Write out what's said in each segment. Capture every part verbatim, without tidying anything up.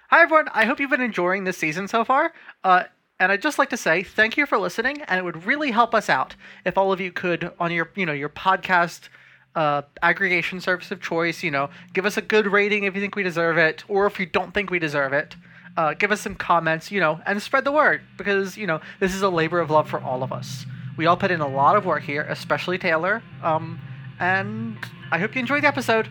Hi, everyone. I hope you've been enjoying this season so far. Uh, and I'd just like to say thank you for listening, and it would really help us out if all of you could, on your, you know, your podcast uh, aggregation service of choice, you know, give us a good rating if you think we deserve it, or if you don't think we deserve it. Uh, give us some comments, you know, and spread the word, because, you know, this is a labor of love for all of us. We all put in a lot of work here, especially Taylor. Um, and I hope you enjoyed the episode.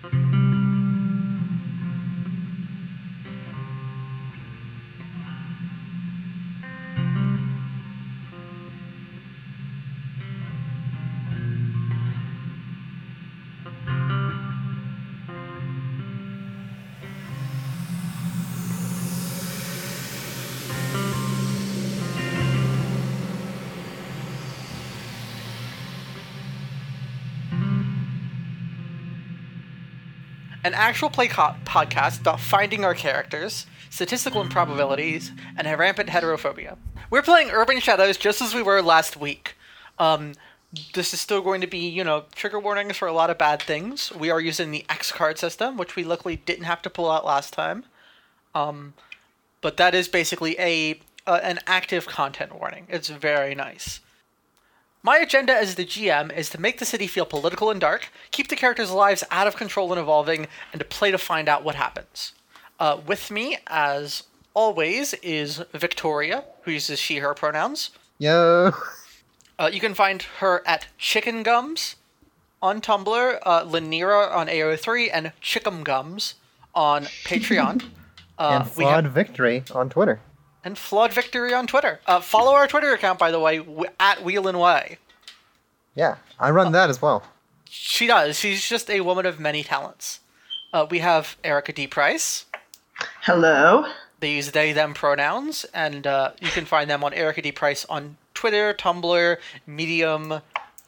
An actual play co- podcast about finding our characters, statistical improbabilities, and rampant heterophobia. We're playing Urban Shadows just as we were last week. Um, this is still going to be, you know, trigger warnings for a lot of bad things. We are using the X card system, which we luckily didn't have to pull out last time. Um, but that is basically a uh, an active content warning. It's very nice. My agenda as the G M is to make the city feel political and dark, keep the characters' lives out of control and evolving, and to play to find out what happens. Uh, with me, as always, is Victoria, who uses she, her pronouns. Yo. Uh, you can find her at Chicken Gums on Tumblr, uh, Lanira on A O three, and Chickum Gums on Patreon. Uh, and Flawed have... Victory on Twitter. And Flawed Victory on Twitter. Uh, follow our Twitter account, by the way, w- at Wheel and Way. Yeah, I run uh, that as well. She does. She's just a woman of many talents. Uh, we have Erica D. Price. Hello. They use they, them pronouns, and uh, you can find them on Erica D. Price on Twitter, Tumblr, Medium,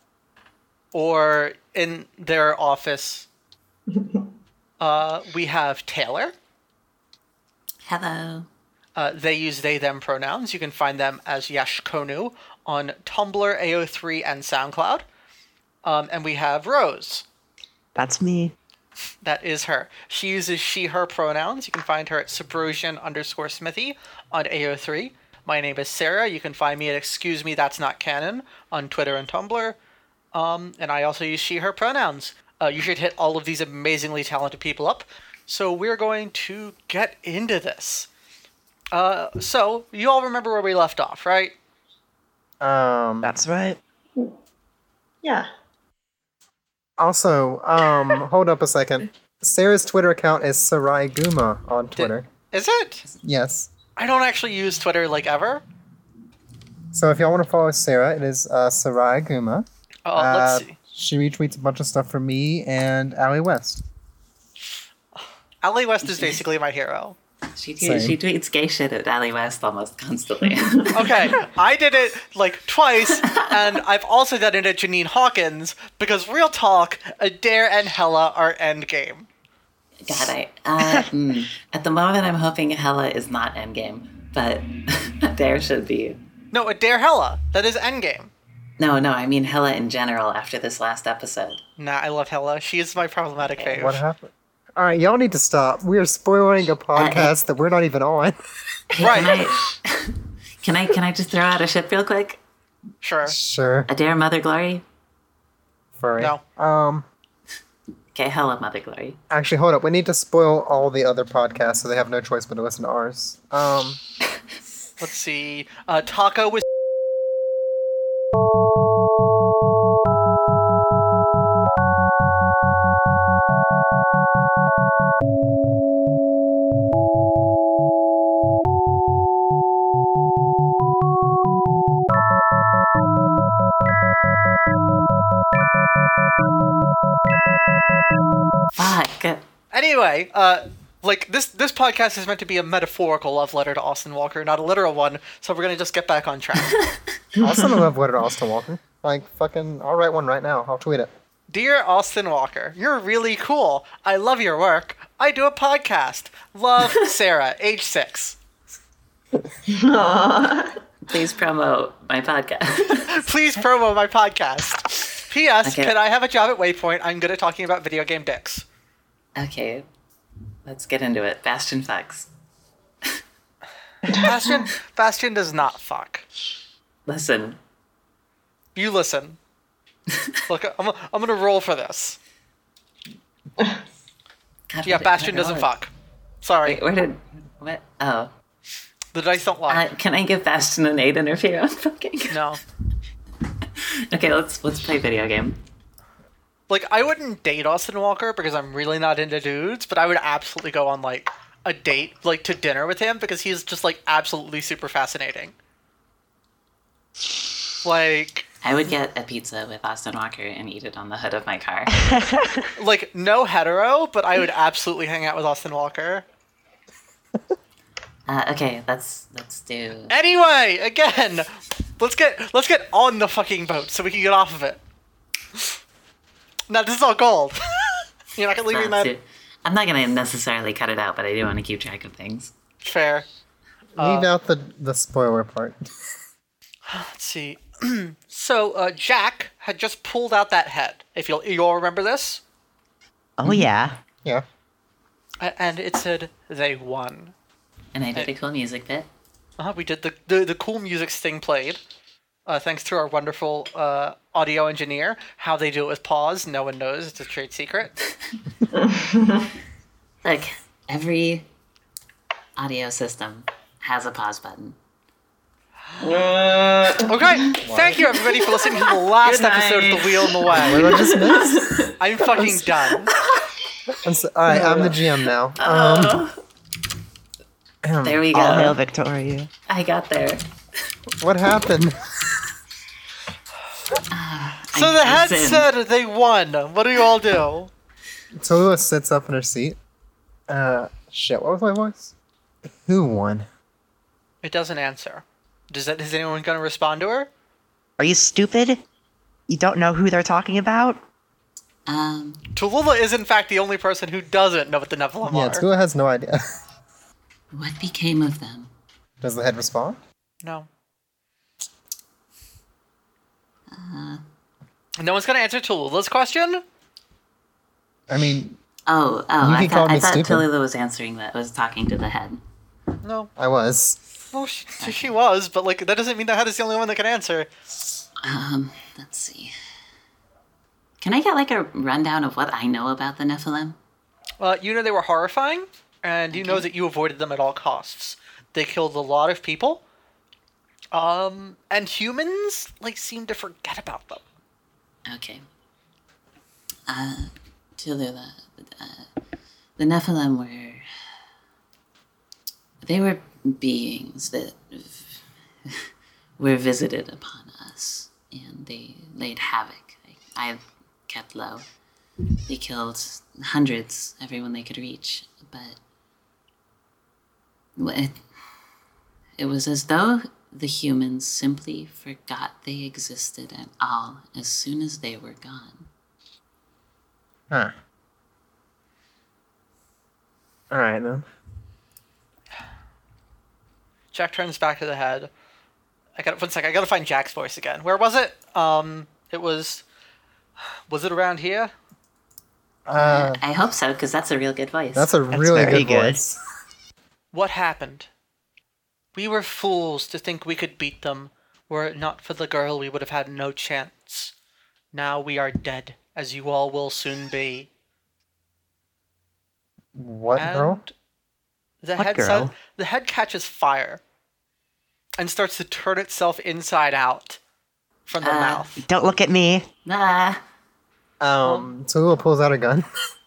or in their office. uh, we have Taylor. Hello. Uh, they use they, them pronouns. You can find them as Yash Konu on Tumblr, A O three, and SoundCloud. Um, and we have Rose. That's me. That is her. She uses she, her pronouns. You can find her at Subrosian underscore Smithy on A O three. My name is Sarah. You can find me at Excuse Me, That's Not Canon on Twitter and Tumblr. Um, and I also use she, her pronouns. Uh, you should hit all of these amazingly talented people up. So we're going to get into this. Uh, so, you all remember where we left off, right? Um, That's right. Yeah. Also, um, hold up a second. Sarah's Twitter account is Sarai Guma on Twitter. Did, is it? Yes. I don't actually use Twitter, like, ever. So if y'all want to follow Sarah, it is uh, Sarai Guma. Oh, uh, let's see. She retweets a bunch of stuff from me and Allie West. Allie West is basically my hero. She tweets, she tweets gay shit at Allie West almost constantly. Okay, I did it like twice, and I've also done it at Janine Hawkins, because real talk, Adair and Hella are endgame. God, I, uh, mm, at the moment I'm hoping Hella is not endgame, but Adair should be. No, Adair Hella, that is endgame. No, no, I mean Hella in general after this last episode. Nah, I love Hella. She is my problematic Okay. fave. What happened? All right, y'all need to stop. We are spoiling a podcast uh, that we're not even on. Hey, right. Can I, can I can I just throw out a ship real quick? Sure. Sure. Adair Mother Glory? Furry. No. Um. Okay, Hella Mother Glory. Actually, hold up. We need to spoil all the other podcasts so they have no choice but to listen to ours. Um. Let's see. Uh, Taco was... Fuck. Anyway, uh, like, this this podcast is meant to be a metaphorical love letter to Austin Walker, not a literal one, so we're gonna just get back on track. I'll send a love letter to Austin Walker. Like, fucking, I'll write one right now. I'll tweet it. Dear Austin Walker, you're really cool. I love your work. I do a podcast. Love, Sarah, age six. Aww. Please promote my podcast. Please promo my podcast. P S. Okay. Can I have a job at Waypoint? I'm good at talking about video game dicks. Okay, let's get into it. Bastion Fox. Bastion, Bastion does not fuck. Listen. You listen. Look, I'm, I'm gonna roll for this. God, Yeah, what- Bastion what- doesn't what- fuck. Sorry, Wait, where did... What? Oh. the dice don't lie. Uh, can I give Bastion an aid interfere on fucking? No. Okay, let's let's play video game. Like, I wouldn't date Austin Walker because I'm really not into dudes, but I would absolutely go on, like, a date, like, to dinner with him because he's just, like, absolutely super fascinating. Like, I would get a pizza with Austin Walker and eat it on the hood of my car. like, no hetero, but I would absolutely hang out with Austin Walker. Uh, okay, let's let's do. Anyway, again, let's get let's get on the fucking boat so we can get off of it. Now this is all gold. You're not gonna leave me in let's that. do- I'm not gonna necessarily cut it out, but I do want to keep track of things. Fair. Leave out the, the spoiler part. Let's see. So uh, Jack had just pulled out that head. If you'll you all remember this, Oh yeah. Yeah. A- and it said they won. And I did a cool music bit. Uh, we did the, the the cool music Sting played. Uh, thanks to our wonderful uh, audio engineer. How they do it with pause, no one knows. It's a trade secret. Look, every audio system has a pause button. Uh, Okay, thank you everybody for listening to the last Good episode of night. The Wheel and the What Way. did I just miss? I'm fucking done. I'm so, all right, I'm the G M now. Um, ahem, There we go. All hail Victoria. I got there. what happened? So the head Listen. said they won. What do you all do? Tallulah sits up in her seat. Uh, shit, what was my voice? Who won? It doesn't answer. Does that? Is anyone gonna respond to her? Are you stupid? You don't know who they're talking about? Um, Tallulah is in fact the only person who doesn't know what the Nephilim Yeah, are. Tallulah has no idea. what became of them? Does the head respond? No. No one's gonna answer Tallulah's question? I mean, Oh, oh, You I can thought, call me I thought stupid. Tallulah was answering that, was talking to the head. No. I was. Well, she, she was, but like that doesn't mean the head is the only one that can answer. Um, let's see. Can I get like a rundown of what I know about the Nephilim? Uh, you know they were horrifying, and you know Okay. that you avoided them at all costs. They killed a lot of people. Um, and humans like seem to forget about them. Okay. Uh, Tallulah, uh, the Nephilim were... They were beings that were visited upon us, and they laid havoc. I kept low. They killed hundreds, everyone they could reach, but it, it was as though the humans simply forgot they existed at all as soon as they were gone. Huh. Alright then. Jack turns back to the head. I got one sec. I gotta find Jack's voice again. Where was it? Um, it was. Was it around here? Uh, I hope so, because that's a real good voice. that's a That's really very good, good. voice. What happened? We were fools to think we could beat them. Were it not for the girl, we would have had no chance. Now we are dead, as you all will soon be. What And girl? the What head girl? sa- the head catches fire and starts to turn itself inside out from the Uh, mouth. Don't look at me. Ah, Um, Tallulah pulls out a gun.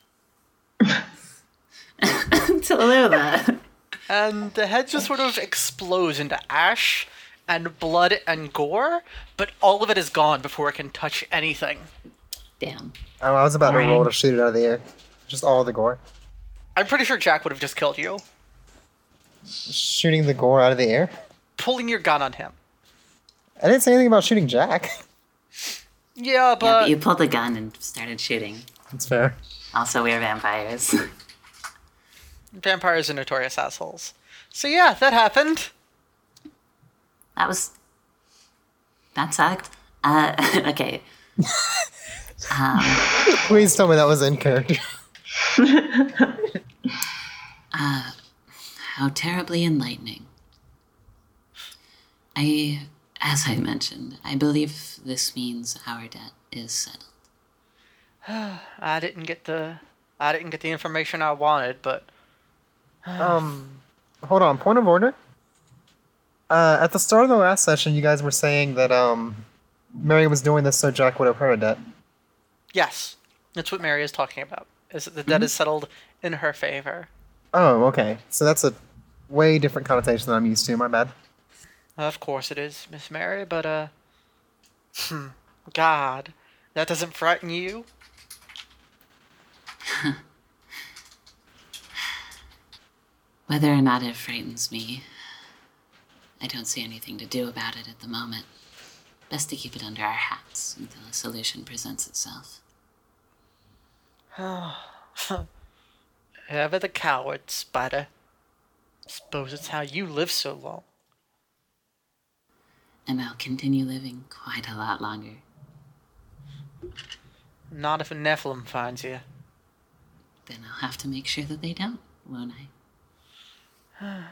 Tallulah. And the head just sort of explodes into ash and blood and gore, but all of it is gone before it can touch anything. Damn. Oh, I was about to roll to shoot it out of the air. Just all the gore. I'm pretty sure Jack would have just killed you. Shooting the gore out of the air? Pulling your gun on him. I didn't say anything about shooting Jack. Yeah, Yeah, but but you pulled a gun and started shooting. That's fair. Also, we're vampires. vampires are notorious assholes. So yeah, that happened. That was... That sucked. Uh, okay. Um, Please tell me that was in character. how terribly enlightening. I, as I mentioned, I believe this means our debt is settled. I didn't get the I didn't get the information I wanted, but Um, hold on. Point of order. Uh, at the start of the last session, you guys were saying that um, Mary was doing this so Jack would have her debt. yes, that's what Mary is talking about. Is that the debt is settled in her favor? Oh, okay. So that's a way different connotation than I'm used to. My bad. Of course it is, Miss Mary, but uh, hmm, God, that doesn't frighten you? Whether or not it frightens me, I don't see anything to do about it at the moment. Best to keep it under our hats until a solution presents itself. Ever the coward, Spider. Suppose it's how you live so long. And I'll continue living quite a lot longer. Not if a Nephilim finds you. Then I'll have to make sure that they don't, won't I?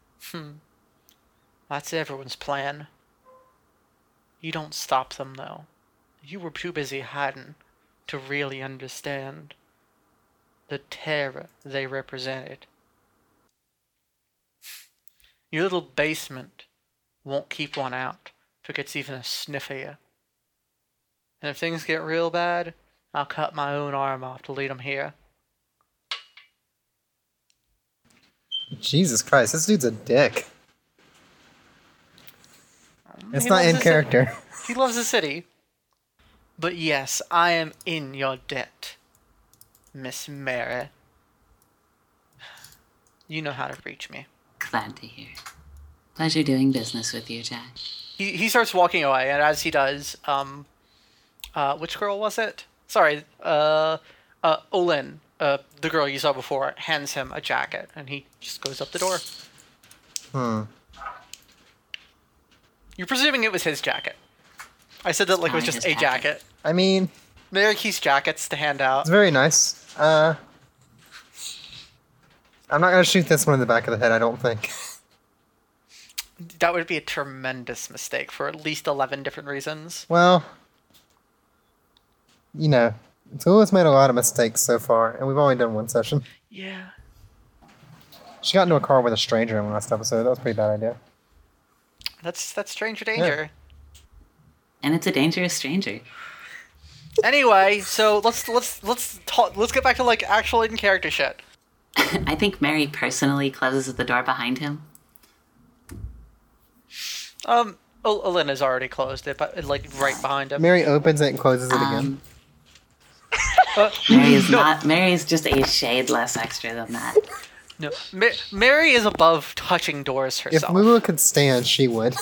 That's everyone's plan. You don't stop them, though. You were too busy hiding to really understand the terror they represented. Your little basement won't keep one out if it gets even a sniff of you. And if things get real bad, I'll cut my own arm off to lead them here. Jesus Christ, this dude's a dick. It's He not loves in the ci- character. He loves the city. But yes, I am in your debt, Miss Mary. You know how to reach me. Glad to hear. Pleasure doing business with you, Jack. He he starts walking away, and as he does, um, uh, which girl was it? Sorry, uh, uh, Olin, uh, the girl you saw before, hands him a jacket, and he just goes up the door. Hmm. You're presuming it was his jacket. I said that like it was Probably just his a jacket. jacket. I mean, Mary keeps jackets to hand out. it's very nice. Uh, I'm not gonna shoot this one in the back of the head. I don't think. That would be a tremendous mistake for at least eleven different reasons. Well, you know, Tula has made a lot of mistakes so far, and we've only done one session. Yeah. She got into a car with a stranger in the last episode. That was a pretty bad idea. That's that's stranger danger. And it's a dangerous stranger. Anyway, so let's let's let's talk, let's get back to like actual in character shit. I think Mary personally closes the door behind him. Um, O- Elena's already closed it, but like right behind him. Mary opens it and closes it again. Um, Uh, Mary is no, not. Mary is just a shade less extra than that. no. Ma- Mary is above touching doors If herself. Lulu could stand, she would.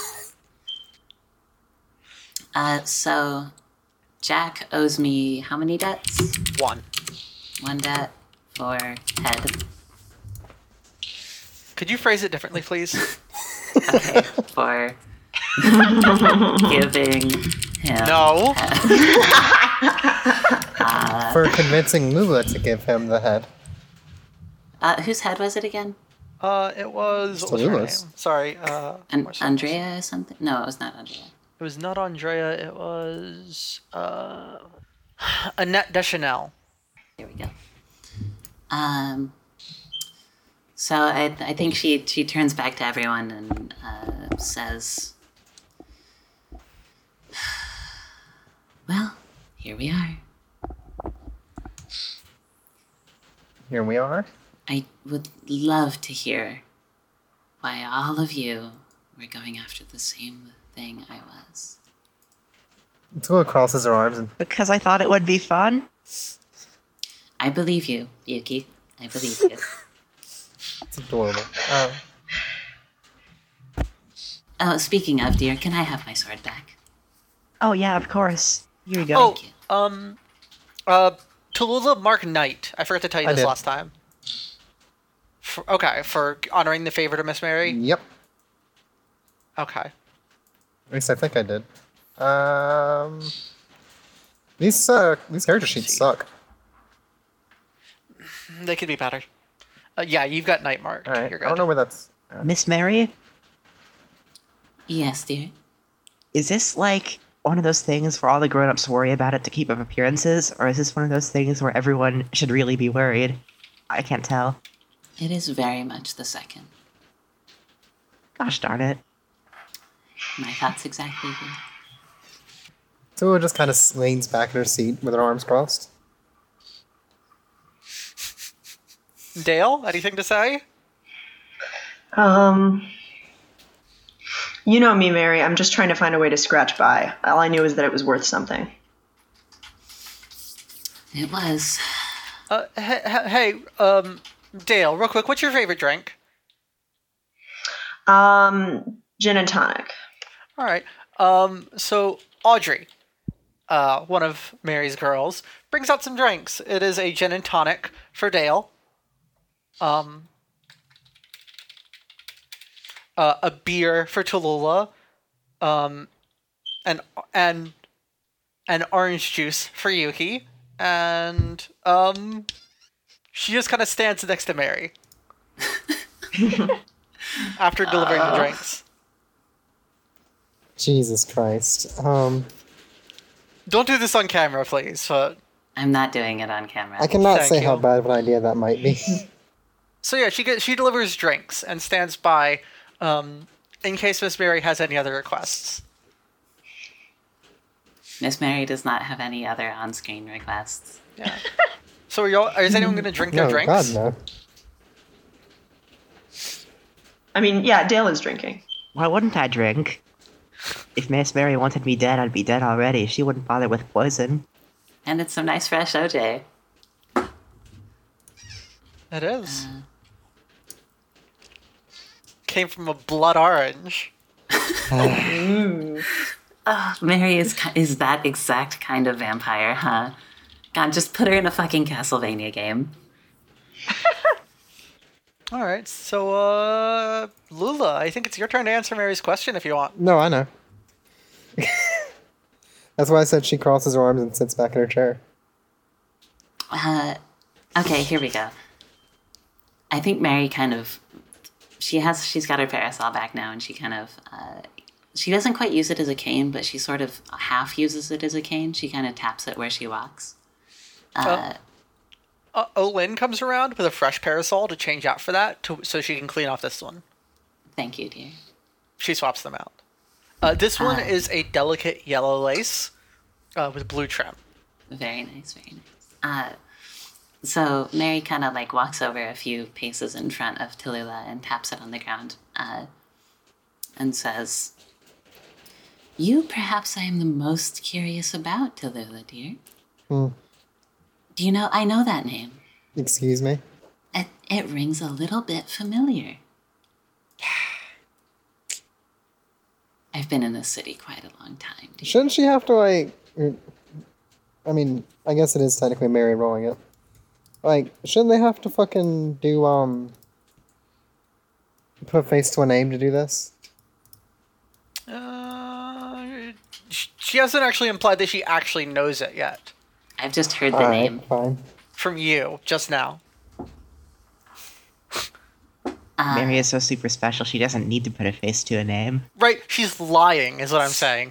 Uh, so Jack owes me how many debts? One. One debt for head. Could you phrase it differently, please? Okay, for giving him. No. For convincing Lula to give him the head. Uh, whose head was it again? Uh, it was what was her Lula's. name? Sorry. Uh, An- what's her- Andrea or something? No, it was not Andrea. It was not Andrea. It was uh, Annette Deschanel. Here we go. Um. So I I think she she turns back to everyone and uh, says, "Well, here we are. Here we are. I would love to hear why all of you were going after the same thing I was." Tula crosses her arms and Because I thought it would be fun. I believe you, Yuki. I believe you. it's adorable. Um, Oh, speaking of, dear, can I have my sword back? Oh yeah, of course. Here you go. Oh, Thank you. um, uh, Tallulah Mark Knight. I forgot to tell you I this did. last time. For, okay, for honoring the favor to Miss Mary. yep. Okay. At least I think I did. Um, these uh, these character sheets see. suck. They could be better. Uh, yeah, you've got Night marked. All right, You're I don't good. know where that's. Miss Mary? Yes, dear. Is this like one of those things where all the grown-ups worry about it to keep up appearances, or is this one of those things where everyone should really be worried? I can't tell. It is very much the second. Gosh darn it. My thoughts exactly. Dear. Tua just kind of leans back in her seat with her arms crossed. Dale, anything to say? Um, you know me, Mary. I'm just trying to find a way to scratch by. All I knew is that it was worth something. It was. Uh, hey, hey, um, Dale, real quick, what's your favorite drink? Um, gin and tonic. All right. Um, so Audrey, uh, one of Mary's girls, brings out some drinks. It is a gin and tonic for Dale. Um, uh, a beer for Tallulah. Um, and and and orange juice for Yuki. And um, she just kind of stands next to Mary after delivering uh. the drinks. Jesus Christ. Um, Don't do this on camera, please. Uh, I'm not doing it on camera. I cannot Thank say you. how bad of an idea that might be. So yeah, she gets, she delivers drinks and stands by um, in case Miss Mary has any other requests. Miss Mary does not have any other on-screen requests. Yeah. So are y'all, is anyone going to drink their No, drinks? God, no. I mean, yeah, Dale is drinking. Why wouldn't I drink? If Miss Mary wanted me dead, I'd be dead already. She wouldn't bother with poison. And it's some nice fresh O J. It is. Uh, Came from a blood orange. Mm. oh, Mary is ki- is that exact kind of vampire, huh? God, just put her in a fucking Castlevania game. All right, so uh, Lula, I think it's your turn to answer Mary's question if you want. No, I know. That's why I said she crosses her arms and sits back in her chair. Uh, okay, here we go. I think Mary kind of, she has, she's got her parasol back now, and she kind of, uh, she doesn't quite use it as a cane, but she sort of half uses it as a cane. She kind of taps it where she walks. Uh, Uh, Olin comes around with a fresh parasol to change out for that, to, so she can clean off this one. Thank you, dear. She swaps them out. Uh, this one Uh, is a delicate yellow lace uh, with blue trim. Very nice, very nice. Uh, so Mary kind of like walks over a few paces in front of Tallulah and taps it on the ground uh, and says, "You perhaps I am the most curious about, Tallulah, dear. Hmm. Do you know, I know that name. Excuse me? It, it rings a little bit familiar. I've been in this city quite a long time. dear. Shouldn't she have to, like... er, I mean, I guess it is technically Mary rolling it. Like, shouldn't they have to fucking do, um... put a face to a name to do this? Uh, sh- she hasn't actually implied that she actually knows it yet. I've just heard the Alright, name. fine. From you, just now. Uh, Mary is so super special, she doesn't need to put a face to a name. Right, she's lying, is what I'm saying.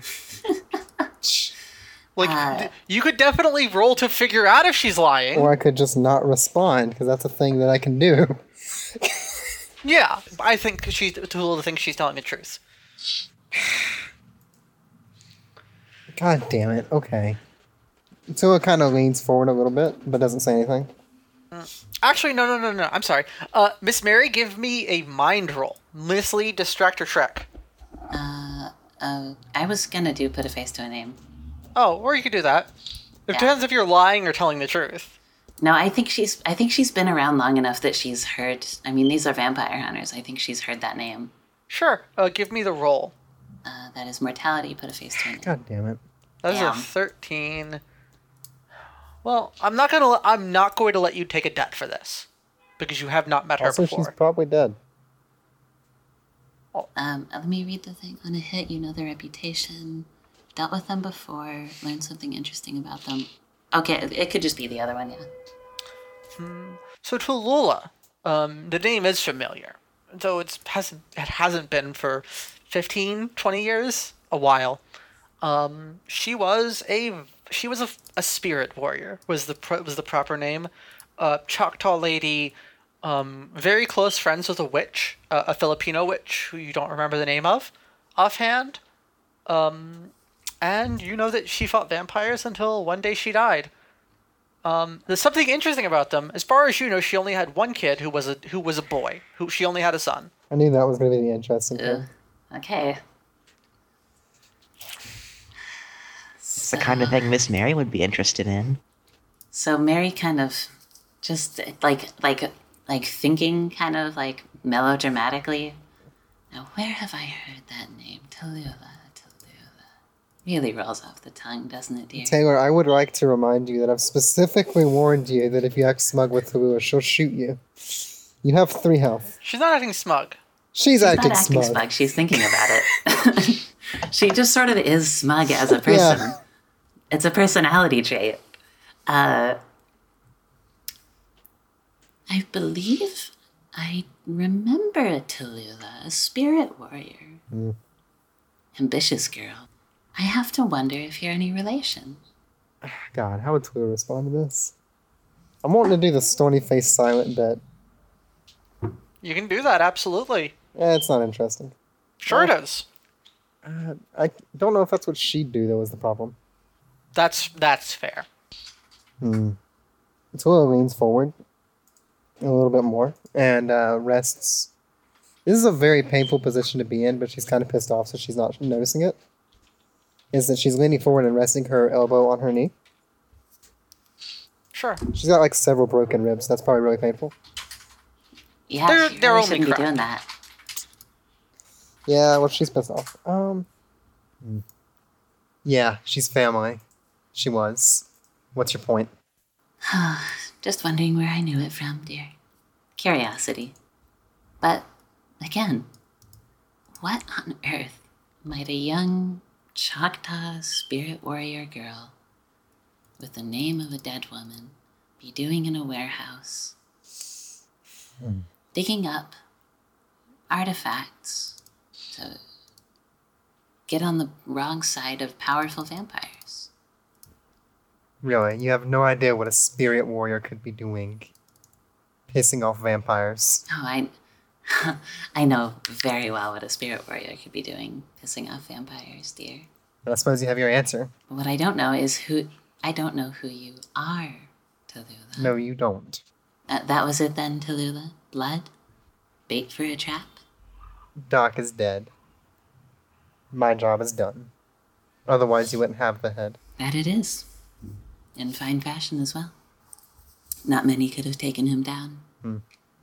Like, Uh, th- you could definitely roll to figure out if she's lying. Or I could just not respond, because that's a thing that I can do. Yeah, I think she's Tallulah thinks she's telling the truth. God damn it, okay. Tua kind of leans forward a little bit, but doesn't say anything. Actually, no, no, no, no. I'm sorry. Uh, Miss Mary, give me a mind roll. Mislead, distract, or trick. uh, uh, I was gonna do put a face to a name. Oh, or you could do that. It Yeah. depends if you're lying or telling the truth. No, I think she's. I think she's been around long enough that she's heard. I mean, these are vampire hunters. I think she's heard that name. Sure. Uh, give me the roll. Uh, that is mortality. Put a face to a name. God damn it. That is a Damn. thirteen. Well, I'm not gonna. Let, I'm not going to let you take a debt for this, because you have not met her Also, before. she's probably dead. Um, let me read the thing. On a hit, you know their reputation. Dealt with them before. Learned something interesting about them. Okay, it, it could just be the other one. Yeah. So Tallulah, um, the name is familiar, though it's hasn't it hasn't been for fifteen, twenty years, a while. Um, she was a she was a, a spirit warrior was the pro, was the proper name. Uh, Choctaw lady, um, very close friends with a witch, uh, a Filipino witch who you don't remember the name of, offhand. Um, and you know that she fought vampires until one day she died. Um, there's something interesting about them. As far as you know, she only had one kid who was a who was a boy. Who she only had a son. I knew that was going to be the interesting Ugh. thing. Okay. It's the kind of thing Miss Mary would be interested in. So Mary kind of just like like like thinking kind of like melodramatically. Now where have I heard that name? Tallulah, Tallulah. Really rolls off the tongue, doesn't it, dear? Taylor, I would like to remind you that I've specifically warned you that if you act smug with Tallulah, she'll shoot you. You have three health. She's not acting smug. She's, She's acting, not acting smug. smug. She's thinking about it. She just sort of is smug as a person. Yeah. It's a personality trait. Uh, I believe I remember a Tallulah, a spirit warrior. Mm. Ambitious girl. I have to wonder if you're any relation. God, how would Tallulah respond to this? I'm wanting to do the stony face silent bit. You can do that, absolutely. Eh, it's not interesting. Sure it is. Uh, I don't know if that's what she'd do, though, is the problem. That's that's fair. Hmm. Tallulah leans forward a little bit more and uh, rests. This is a very painful position to be in, but she's kind of pissed off, so she's not noticing it. Is that she's leaning forward and resting her elbow on her knee. Sure. She's got like several broken ribs. That's probably really painful. Yeah, They're- she they're really only shouldn't be cracked. doing that. Yeah, well, she's pissed off. Um. hmm. Yeah, she's family. She was. What's your point? Just wondering where I knew it from, dear. Curiosity. But, again, what on earth might a young Choctaw spirit warrior girl with the name of a dead woman be doing in a warehouse? Hmm. Digging up artifacts to get on the wrong side of powerful vampires. Really, you have no idea what a spirit warrior could be doing. Pissing off vampires. Oh, I, I know very well what a spirit warrior could be doing, pissing off vampires, dear. And I suppose you have your answer. But what I don't know is who. I don't know who you are, Tallulah. No, you don't. Uh, that was it then, Tallulah? Blood? Bait for a trap? Doc is dead. My job is done. Otherwise, you wouldn't have the head. That it is. In fine fashion as well. Not many could have taken him down. Hmm.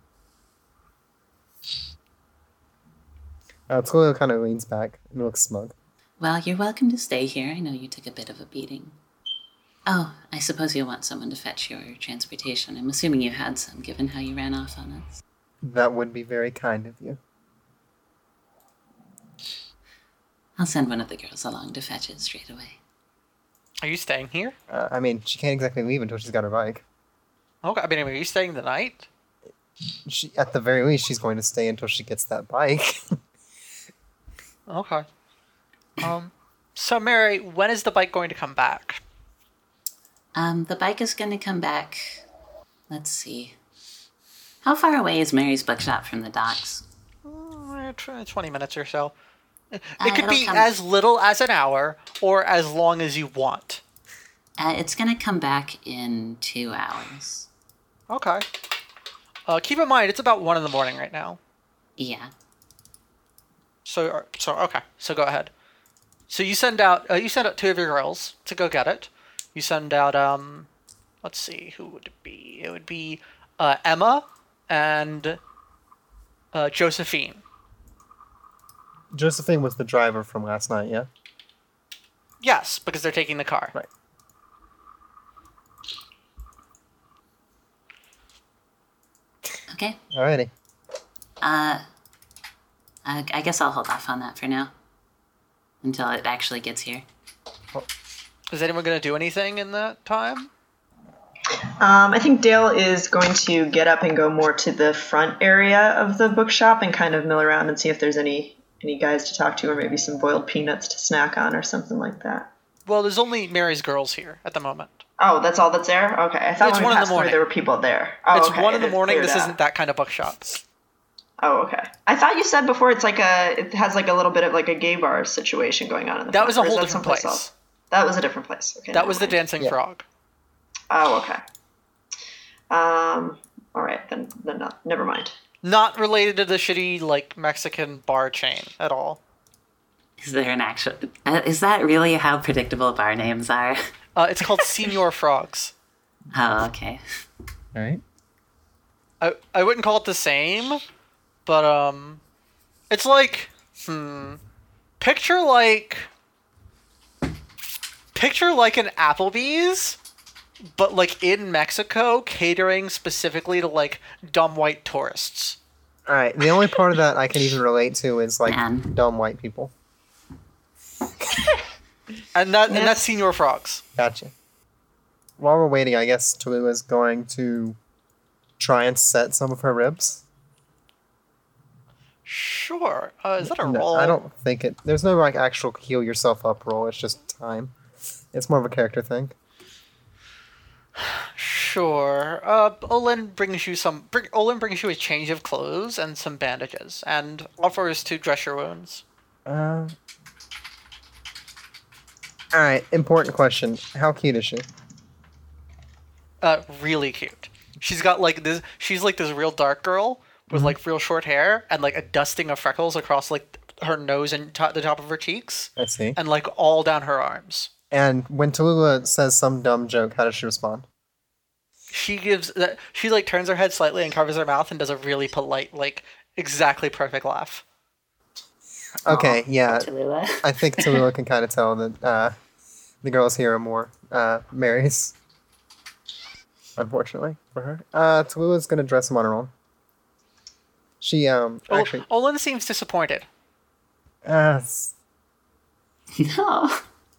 Uh, Tallulah kind of leans back and looks smug. Well, you're welcome to stay here. I know you took a bit of a beating. Oh, I suppose you'll want someone to fetch your transportation. I'm assuming you had some, given how you ran off on us. That would be very kind of you. I'll send one of the girls along to fetch it straight away. Are you staying here? Uh, I mean, she can't exactly leave until she's got her bike. Okay. I mean, are you staying the night? She, at the very least, she's going to stay until she gets that bike. Okay. Um. So, Mary, when is the bike going to come back? Um, the bike is going to come back. Let's see. How far away is Mary's bookshop from the docks? Uh, tw- Twenty minutes or so. It Uh, could it'll be come- as little as an hour, or as long as you want. Uh, it's going to come back in two hours. Okay. Uh, keep in mind, it's about one in the morning right now. Yeah. So, uh, so okay. So go ahead. So you send out, uh, you send out two of your girls to go get it. You send out, um, let's see, who would it be? It would be uh, Emma and uh, Josephine. Josephine was the driver from last night, yeah? Yes, because they're taking the car. Right. Okay. Alrighty. Uh, I, I guess I'll hold off on that for now. Until it actually gets here. Is anyone going to do anything in that time? Um, I think Dale is going to get up and go more to the front area of the bookshop and kind of mill around and see if there's any any guys to talk to, or maybe some boiled peanuts to snack on, or something like that. Well, there's only Mary's girls here at the moment. Oh, that's all that's there? Okay, I thought It's when we one in the passed through morning. there were people there. Oh, It's okay. one in it the morning. cleared This out. isn't that kind of bookshop. Oh, okay. I thought you said before it's like a, it has like a little bit of like a gay bar situation going on in the That front, was a or is whole that different someplace place. else? That was a different place. Okay. That never was the mind. dancing Yeah. frog. Oh, okay. Um. All right, then. Then not. Never mind. Not related to the shitty like Mexican bar chain at all. Is there an actual? Uh, is that really how predictable bar names are? Uh, it's called Senior Frogs. Oh, okay. All right. I I wouldn't call it the same, but um, it's like hmm, picture like picture like an Applebee's, but like in Mexico, catering specifically to like dumb white tourists. All right. The only part of that I can even relate to is like Man. dumb white people. And that and Yes. that's Senior Frogs. Gotcha. While we're waiting, I guess Tallulah's going to try and set some of her ribs. Sure. Uh, is that a No, roll? I don't think it. There's no like actual heal yourself up roll. It's just time. It's more of a character thing. Sure. Uh, Olin brings you some. Bring, Olin brings you a change of clothes and some bandages, and offers to dress your wounds. Uh, all right. Important question. How cute is she? Uh, really cute. She's got like this. She's like this real dark girl with like real short hair and like a dusting of freckles across like her nose and to- the top of her cheeks, I see. and like all down her arms. And when Tallulah says some dumb joke, how does she respond? She gives that. She like turns her head slightly and covers her mouth and does a really polite, like exactly perfect laugh. Okay, yeah. Tallulah. I think Tallulah can kind of tell that uh, the girls here are more uh, Mary's. Unfortunately for her. Uh, Tallulah's gonna dress him on her own. She, um, Ol- actually, Olin seems disappointed. uh, s- No.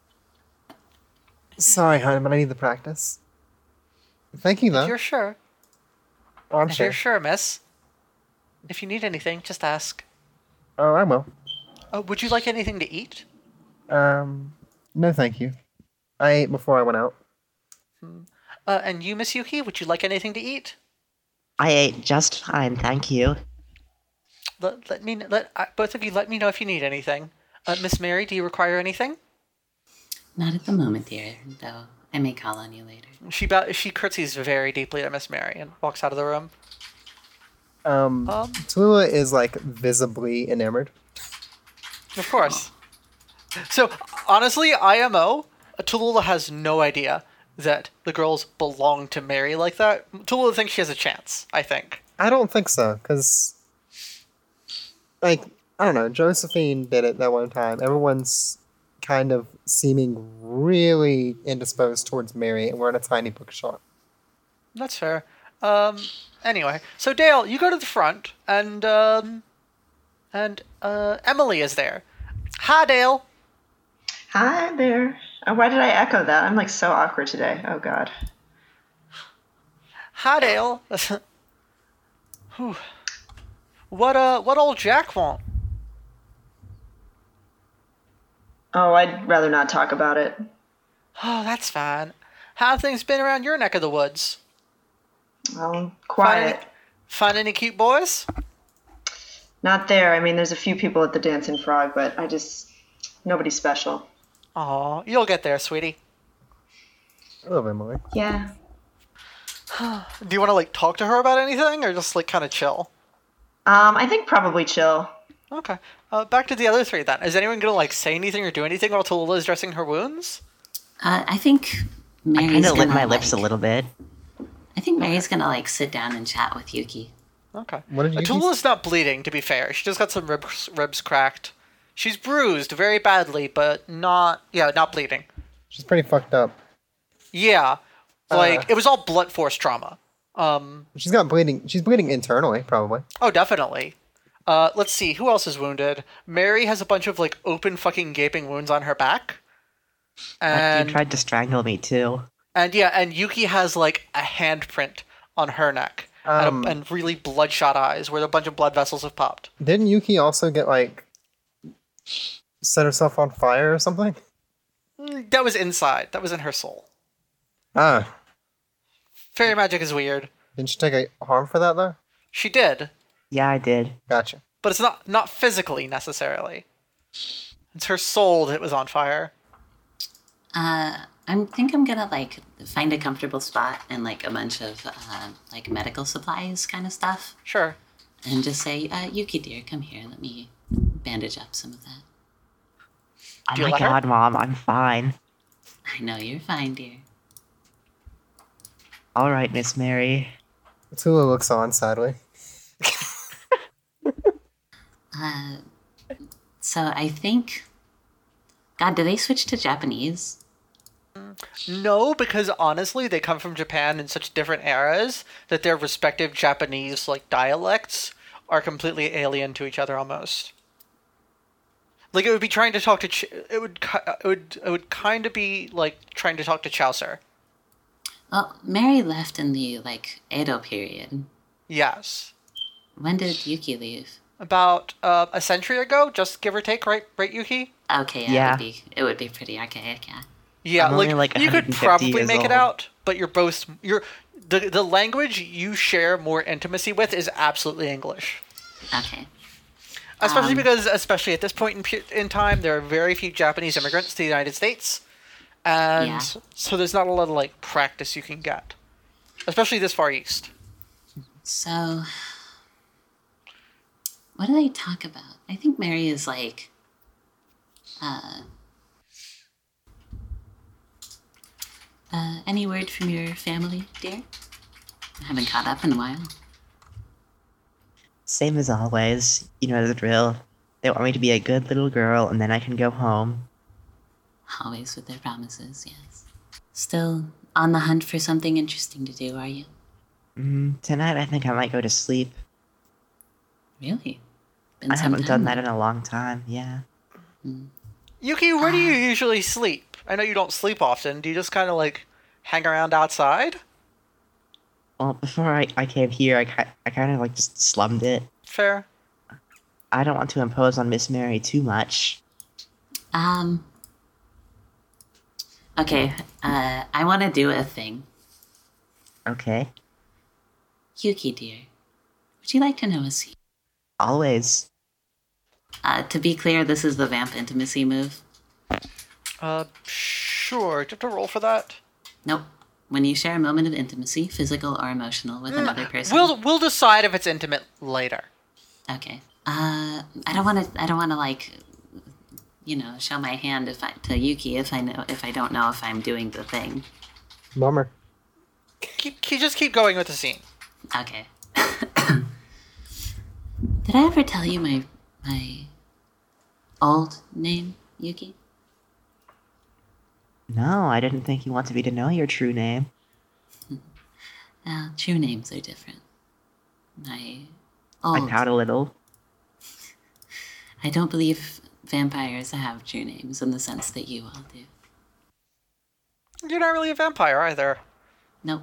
sorry, hon, but I need the practice. Thank you, though. If you're sure. Oh, I'm If sure. you're sure, miss. If you need anything, just ask. Oh, I will. Uh, would you like anything to eat? Um, no, thank you. I ate before I went out. Uh, and you, Miss Yuki, would you like anything to eat? I ate just fine, tk you. Let, let me let uh, both of you let me know if you need anything. Uh, Miss Mary, do you require anything? Not at the moment, dear. Though I may call on you later. She bow- she curtsies very deeply to Miss Mary and walks out of the room. Um, Um, Tallulah is like visibly enamored. Of course. So honestly, I M O, Tallulah has no idea that the girls belong to Mary like that. Tallulah thinks she has a chance. I think. I don't think so, because, like, I don't know, Josephine did it that one time. Everyone's kind of seeming really indisposed towards Mary, and we're in a tiny bookshop. That's fair. Um. Anyway, so Dale, you go to the front, and um, and uh, Emily is there. Hi, Dale. Hi there. Oh, why did I echo that? I'm like so awkward today. Oh God. Hi, Dale. Whew. What uh? What old Jack want? Oh, I'd rather not talk about it. Oh, that's fine. How have things been around your neck of the woods? Well, Find quiet. any, find any cute boys? Not there. I mean, there's a few people at the Dancing Frog, but I just nobody special. Aw, you'll get there, sweetie. I love Emily. Yeah. Do you want to like talk to her about anything, or just like kind of chill? Um, I think probably chill. Okay. Uh, back to the other three then. Is anyone gonna like say anything or do anything while Tallulah is dressing her wounds? Uh, I think Mary's I kind of gonna lit my lips a like- little bit. I think Mary's gonna like sit down and chat with Yuki. Okay. What did Uh, you Tallulah's not bleeding, to be fair. She just got some ribs, ribs cracked. She's bruised very badly, but not yeah, not bleeding. She's pretty fucked up. Yeah, like Uh. it was all blunt force trauma. Um. She's got bleeding. She's bleeding internally, probably. Oh, definitely. Uh, let's see, who else is wounded? Mary has a bunch of like open fucking gaping wounds on her back. But And you tried to strangle me too. and yeah, and Yuki has like a handprint on her neck. Um, and, a, and really bloodshot eyes where a bunch of blood vessels have popped. Didn't Yuki also get like Set herself on fire or something? Mm, That was inside. That was in her soul. Ah. Fairy magic is weird. Didn't she take a harm for that, though? She did, Yeah, I did. Gotcha. but it's not not physically necessarily. It's her soul that was on fire. Uh, I think I'm gonna like find a comfortable spot and like a bunch of uh, like medical supplies kind of stuff, Sure. and just say, uh, "Yuki dear, come here. Let me bandage up some of that." Oh Do you my let her? god, Mom, I'm fine. I know you're fine, dear. All right, Miss Mary. Tula looks on sideways. Uh, so I think, God, do they switch to Japanese? No, because honestly, they come from Japan in such different eras that their respective Japanese like dialects are completely alien to each other almost. Like it would be trying to talk to Ch- it would ki- it would it would kind of be like trying to talk to Chaucer. Well, Mary left in the like Edo period. Yes, When did Yuki leave? about uh, a century ago, just give or take, right? Right, Yuki? Okay, yeah, Yeah. It would be it would be pretty archaic, yeah. Yeah, I'm like, only, like, you could one hundred fifty probably years make it old. out, but you're both you're the the language you share more intimacy with is absolutely English. Okay. Especially Um, because, especially at this point in, pu- in time, there are very few Japanese immigrants to the United States, and Yeah. so there's not a lot of like practice you can get, especially this far east. So, what do they talk about? I think Mary is like, uh, uh, any word from your family, dear? I haven't caught up in a while. Same as always. You know the drill. They want me to be a good little girl, and then I can go home. Always with their promises, yes. Still on the hunt for something interesting to do, are you? Mm, tonight, I think I might go to sleep. Really? Been I some haven't done time that now. in a long time. Yeah. Yuki, where do you Ah. usually sleep? I know you don't sleep often. Do you just kind of like hang around outside? Well, before I, I came here, I, ki- I kind of like just slummed it. Fair. I don't want to impose on Miss Mary too much. Um. Okay, uh, I want to do a thing. Okay. Yuki, dear, would you like to know a secret? Always. Uh, to be clear, this is the vamp intimacy move. Uh, sure. Do you have to roll for that? Nope. When you share a moment of intimacy, physical or emotional, with another person. We'll we'll decide if it's intimate later. Okay. Uh, I don't want to. I don't want to like, you know, show my hand if I to Yuki if I know if I don't know if I'm doing the thing. Bummer. Keep, keep just keep going with the scene. Okay. Did I ever tell you my my old name, Yuki? No, I didn't think you wanted me to know your true name. Uh, true names are different. My I old. pout a little. I don't believe vampires have true names in the sense that you all do. You're not really a vampire either. Nope.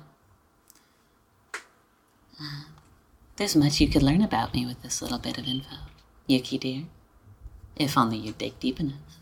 Uh, there's much you could learn about me with this little bit of info, Yuki dear. If only you dig deep enough.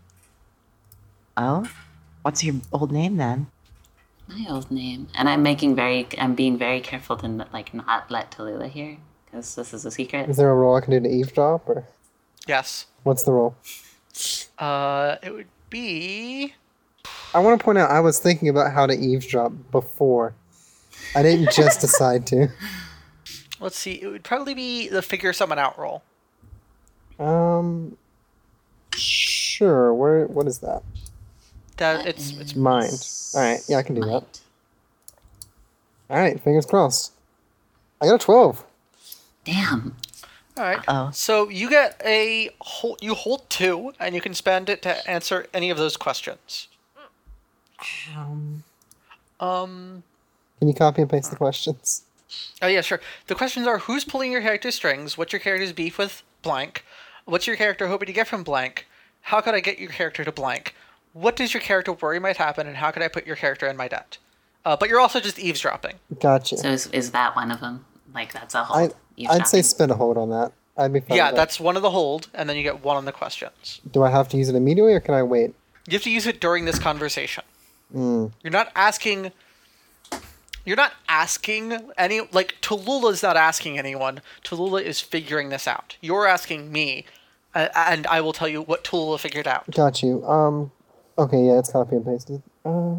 Oh? What's your old name then? My old name, and I'm making very, I'm being very careful to n- like not let Tallulah hear, because this is a secret. Is there a roll I can do to eavesdrop, or Yes. what's the roll? Uh, it would be. I want to point out I was thinking about how to eavesdrop before. I didn't just decide to. Let's see. It would probably be the figure someone out roll. Um, sure. Where? What is that? That it's it's Mind. All right. Yeah, I can do that. Mind. All right. Fingers crossed. I got a twelve. Damn. all right. Oh. So you get a hold. You hold two, and you can spend it to answer any of those questions. Um, Um. can you copy and paste the questions? Oh yeah, sure. The questions are: who's pulling your character's strings? What's your character's beef with blank? What's your character hoping to get from blank? How could I get your character to blank? What does your character worry might happen, and how could I put your character in my debt? Uh, but you're also just eavesdropping. Gotcha. So is, is that one of them? Like that's a whole. I I'd say eavesdropping? spin a hold on that. I'd be fine Yeah, with that. that's one of the hold, and then you get one on the questions. Do I have to use it immediately, or can I wait? You have to use it during this conversation. Mm. You're not asking. You're not asking any. Like, Tallulah not asking anyone. Tallulah is figuring this out. You're asking me, uh, and I will tell you what Tallulah figured out. Got you. Um, okay, yeah, it's copy and pasted. Uh,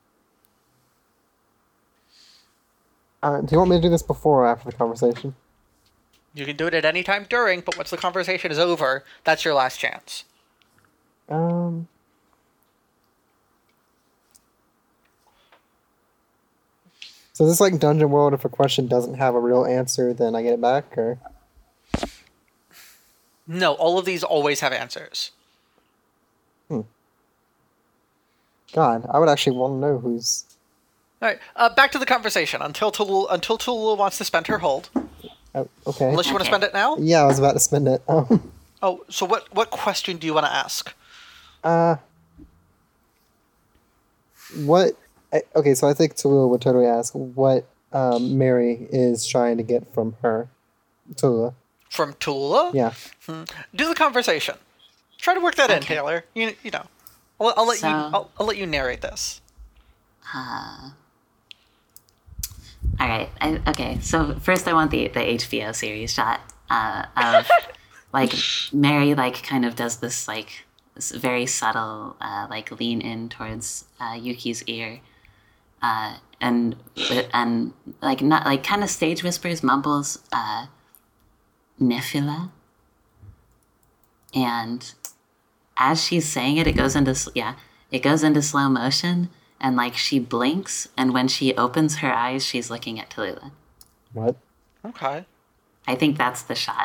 uh, do you want me to do this before or after the conversation? You can do it at any time during, but once the conversation is over, that's your last chance. Um. So is this like Dungeon World? If a question doesn't have a real answer, then I get it back, or? No, all of these always have answers. God, I would actually want to know who's. All right, uh, back to the conversation. Until Tallulah, until Tallulah wants to spend her hold. Oh, okay. Unless you want to Okay. spend it now. Yeah, I was about to spend it. Um, Oh, so what? What question do you want to ask? uh, what? I, okay, so I think Tallulah would totally ask what um, Mary is trying to get from her. Tallulah. From Tallulah? Yeah. Do the conversation. Try to work that in, Okay. Taylor. You you know, I'll, I'll let So- you. I'll, I'll let you narrate this. Uh, all right. I, okay. So first, I want the the H B O series shot uh, of like Mary, like kind of does this like this very subtle uh, like lean in towards uh, Yuki's ear, uh, and and like not like kind of stage whispers, mumbles, uh, Nephila, and as she's saying it, it goes into s- yeah, it goes into slow motion. And, like, she blinks, and when she opens her eyes, she's looking at Tallulah. What? Okay. I think that's the shot.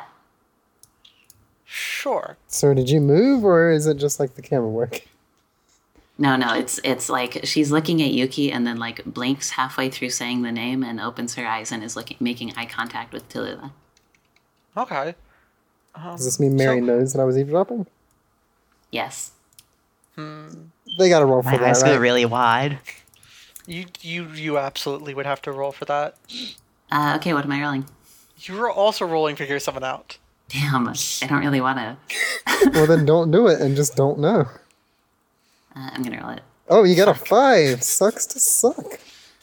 Sure. So did you move, or is it just like the camera work? No, no, it's it's like she's looking at Yuki and then, like, blinks halfway through saying the name and opens her eyes and is looking, making eye contact with Tallulah. Okay. Um, Does this mean Mary so- knows that I was eavesdropping? Yes. They gotta roll for My that, eyes right? go really wide. You you you absolutely would have to roll for that. Uh, okay, what am I rolling? You were also rolling to figure someone out. Damn, I don't really want to. Well, then don't do it and just don't know. Uh, I'm going to roll it. Oh, you got a five. Sucks to suck.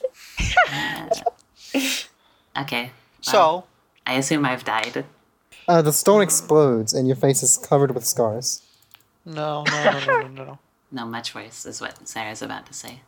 Okay. So I assume I've died. Uh, the stone explodes and your face is covered with scars. no no no no no no. No, much worse is what Sarah's about to say.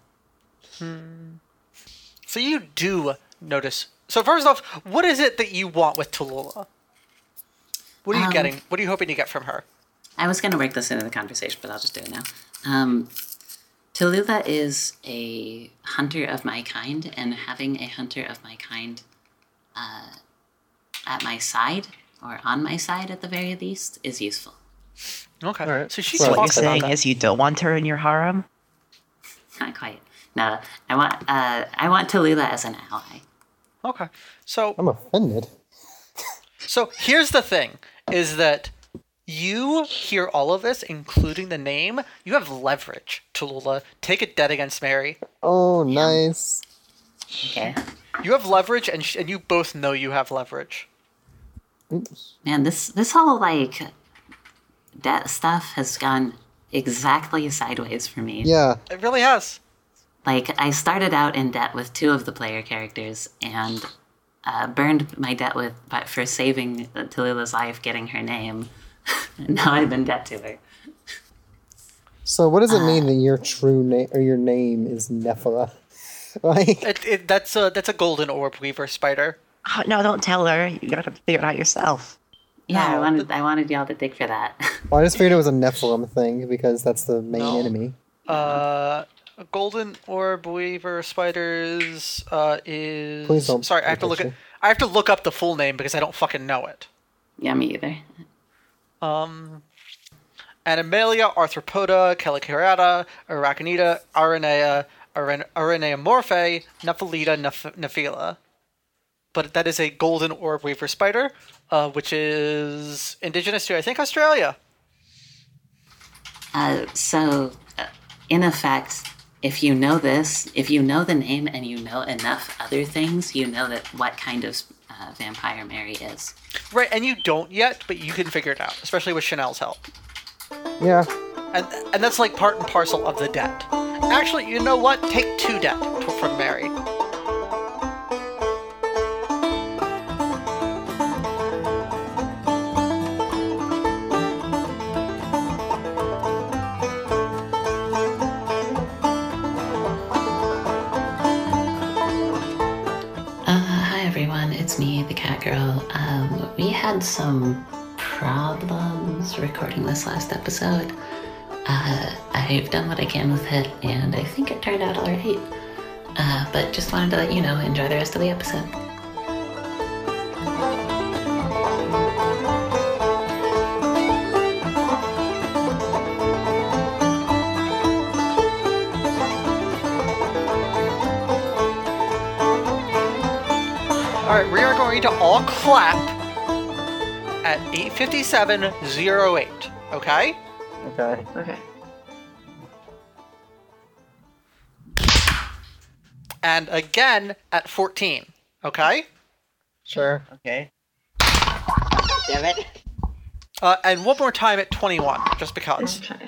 So you do notice. So first off, what is it that you want with Tallulah? What are you Um, getting? What are you hoping to get from her? I was going to work this into the conversation, but I'll just do it now. Um, Tallulah is a hunter of my kind, and having a hunter of my kind uh, at my side, or on my side at the very least, is useful. Okay. Alright. So she So So what you're talks about saying that. is you don't want her in your harem? Not quite. No, I want uh, I want Tallulah as an ally. Okay. So I'm offended. So here's the thing, is that you hear all of this, including the name. You have leverage, Tallulah. Take it dead against Mary. Oh, nice. Okay. You have leverage, and, sh- and you both know you have leverage. Oops. Man, this this whole like debt stuff has gone exactly sideways for me. Yeah. It really has. Like, I started out in debt with two of the player characters and uh, burned my debt with but for saving Tallulah's life, getting her name. And now I'm in debt to her. So what does it mean that your true name or your name is Nephila? Like, It, it, that's a that's a golden orb weaver spider. Oh, no, don't tell her. You gotta figure it out yourself. Yeah, No, I wanted I wanted y'all to dig for that. well, I just figured it was a Nephilim thing because that's the main No. enemy. Uh, golden orb weaver spiders uh, is. Please don't Sorry, I have to look at. picture. I have to look up the full name because I don't fucking know it. Yeah, me either. Um, Animalia, Arthropoda, Calicariata, Arachnida, Aranea, Aran- Araneamorphae, Nephelida, Neph- Nephila. But that is a golden orb weaver spider, uh, which is indigenous to, I think, Australia. Uh, so, uh, in effect, if you know this, if you know the name and you know enough other things, you know that what kind of uh, vampire Mary is. Right, and you don't yet, but you can figure it out, especially with Chanel's help. Yeah. And and that's like part and parcel of the debt. Actually, you know what? Take two debt t- from Mary. Uh, hi everyone, it's me, the cat girl. Um, we had some problems recording this last episode. Uh, I've done what I can with it, and I think it turned out alright. Uh, but just wanted to let you know, enjoy the rest of the episode. Alright, we are going to all clap at eight fifty-seven oh eight, okay? Okay. Okay. And again at fourteen, okay? Sure. Okay. Damn it. Uh, and one more time at twenty-one, just because. Okay.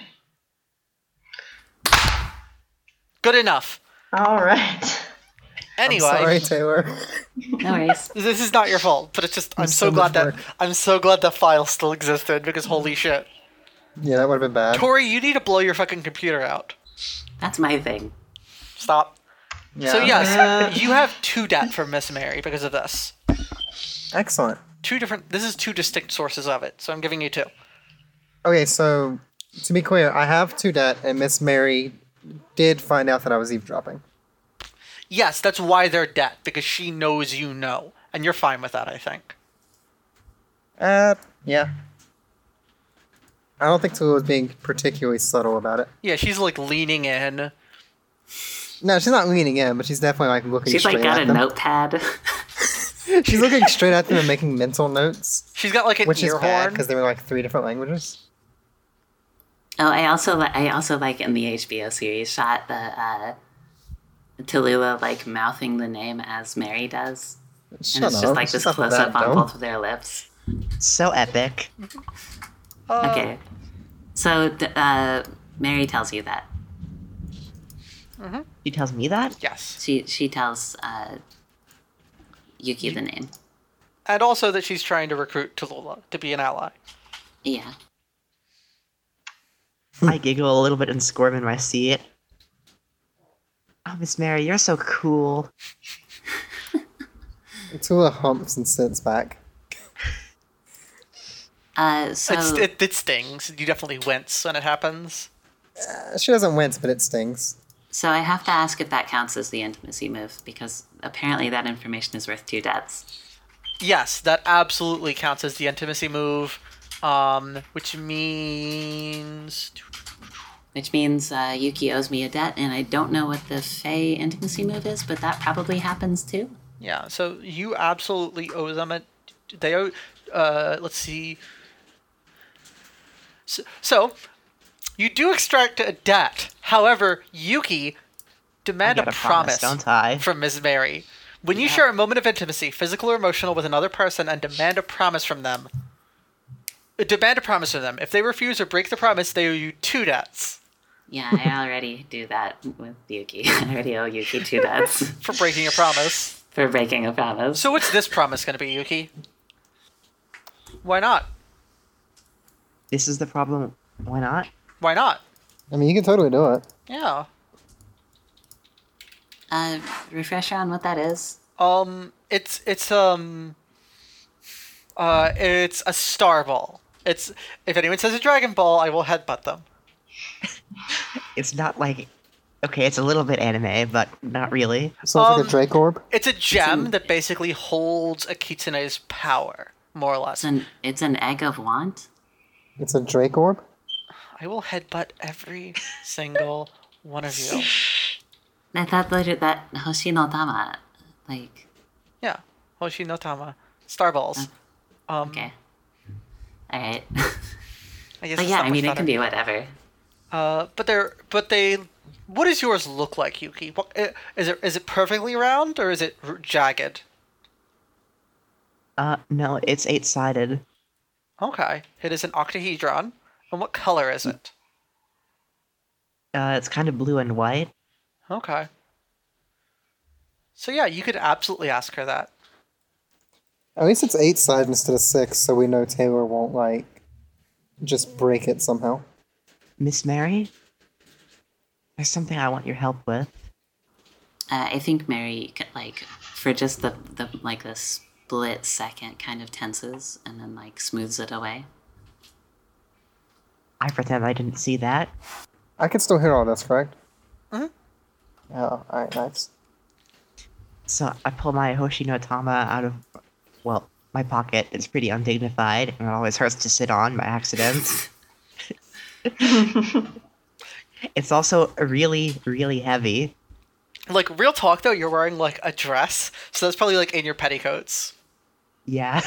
Good enough. All right. Anyway, I'm sorry, Taylor. No worries. this is not your fault, but it's just I'm It's so so glad much that work. I'm so glad the file still existed because holy shit. Yeah, that would have been bad. Tori, you need to blow your fucking computer out. That's my thing. Stop. Yeah. So yes, Uh. you have two debt from Miss Mary because of this. Excellent. Two different. This is two distinct sources of it, so I'm giving you two. Okay, so to be clear, I have two debt, and Miss Mary did find out that I was eavesdropping. Yes, that's why they're debt because she knows you know, and you're fine with that, I think. Uh, yeah. I don't think Tula was being particularly subtle about it. Yeah, she's like leaning in. No, she's not leaning in, but she's definitely like looking She's straight like got at a them. notepad. She's looking straight at them and making mental notes, She's got like an which is ear bad horn. because they were like three different languages. Oh, I also li- I also like in the H B O series shot the uh, Tallulah like mouthing the name as Mary does, Shut and it's up. just like She's this not close that up on dumb. both of their lips. So epic. Uh, Okay, so d- uh, Mary tells you that She tells me that? Yes. she she tells uh, Yuki the name. And also that she's trying to recruit Tallulah to be an ally. Yeah. I giggle a little bit and squirm in my seat. Oh, Miss Mary, you're so cool. Tula humps and sits back. Uh, so It's, it, it stings. You definitely wince when it happens. Uh, she doesn't wince, but it stings. so I have to ask if that counts as the intimacy move because apparently that information is worth two debts. Yes, that absolutely counts as the intimacy move, um, which means Which means uh, Yuki owes me a debt, and I don't know what the Fae intimacy move is, but that probably happens too. yeah. So you absolutely owe them a. They owe. Uh, let's see. So, so you do extract a debt. However, Yuki demand I a get a promise, promise, don't I? from Miss Mary. When you share a moment of intimacy, physical or emotional, with another person and demand a promise from them, uh, demand a promise from them. If they refuse or break the promise, they owe you two debts Yeah, I already do that with Yuki. I already owe Yuki two debts for breaking a promise. for breaking a promise. So what's this promise going to be, Yuki? Why not? This is the problem. Why not? Why not? I mean, you can totally do it. Yeah. Uh, refresher on what that is. Um, it's it's um, uh, it's a star ball. It's if anyone says a Dragon Ball, I will headbutt them. It's not like. Okay, it's a little bit anime, but not really. Sounds like Um, a Drake orb. It's a gem that basically holds a Kitsune's power, more or less. It's an it's an egg of want. It's a Drake orb. I will headbutt every single one of you. I thought that that Hoshi no Tama, like Yeah, Hoshi no Tama, star balls. Um, okay, all right. I guess But it's yeah, not I much mean it better. can be whatever. Uh, but they're but they. What does yours look like, Yuki? What, uh, is it is it perfectly round or is it r- jagged? Uh, no, it's eight-sided. Okay. It is an octahedron. And what color is it? Uh, it's kind of blue and white. Okay. So yeah, you could absolutely ask her that. At least it's eight sided instead of six, so we know Taylor won't, like, just break it somehow. Miss Mary? There's something I want your help with. Uh, I think Mary, like, for just the, the like the split second, kind of tenses and then like smooths it away. I pretend I didn't see that. I can still hear all this, correct? Mhm. Oh, alright, nice. So I pull my Hoshinotama out of, well, my pocket. It's pretty undignified, and it always hurts to sit on by accident. It's also really, really heavy. Like, real talk though, you're wearing like a dress, so that's probably like in your petticoats. Yeah.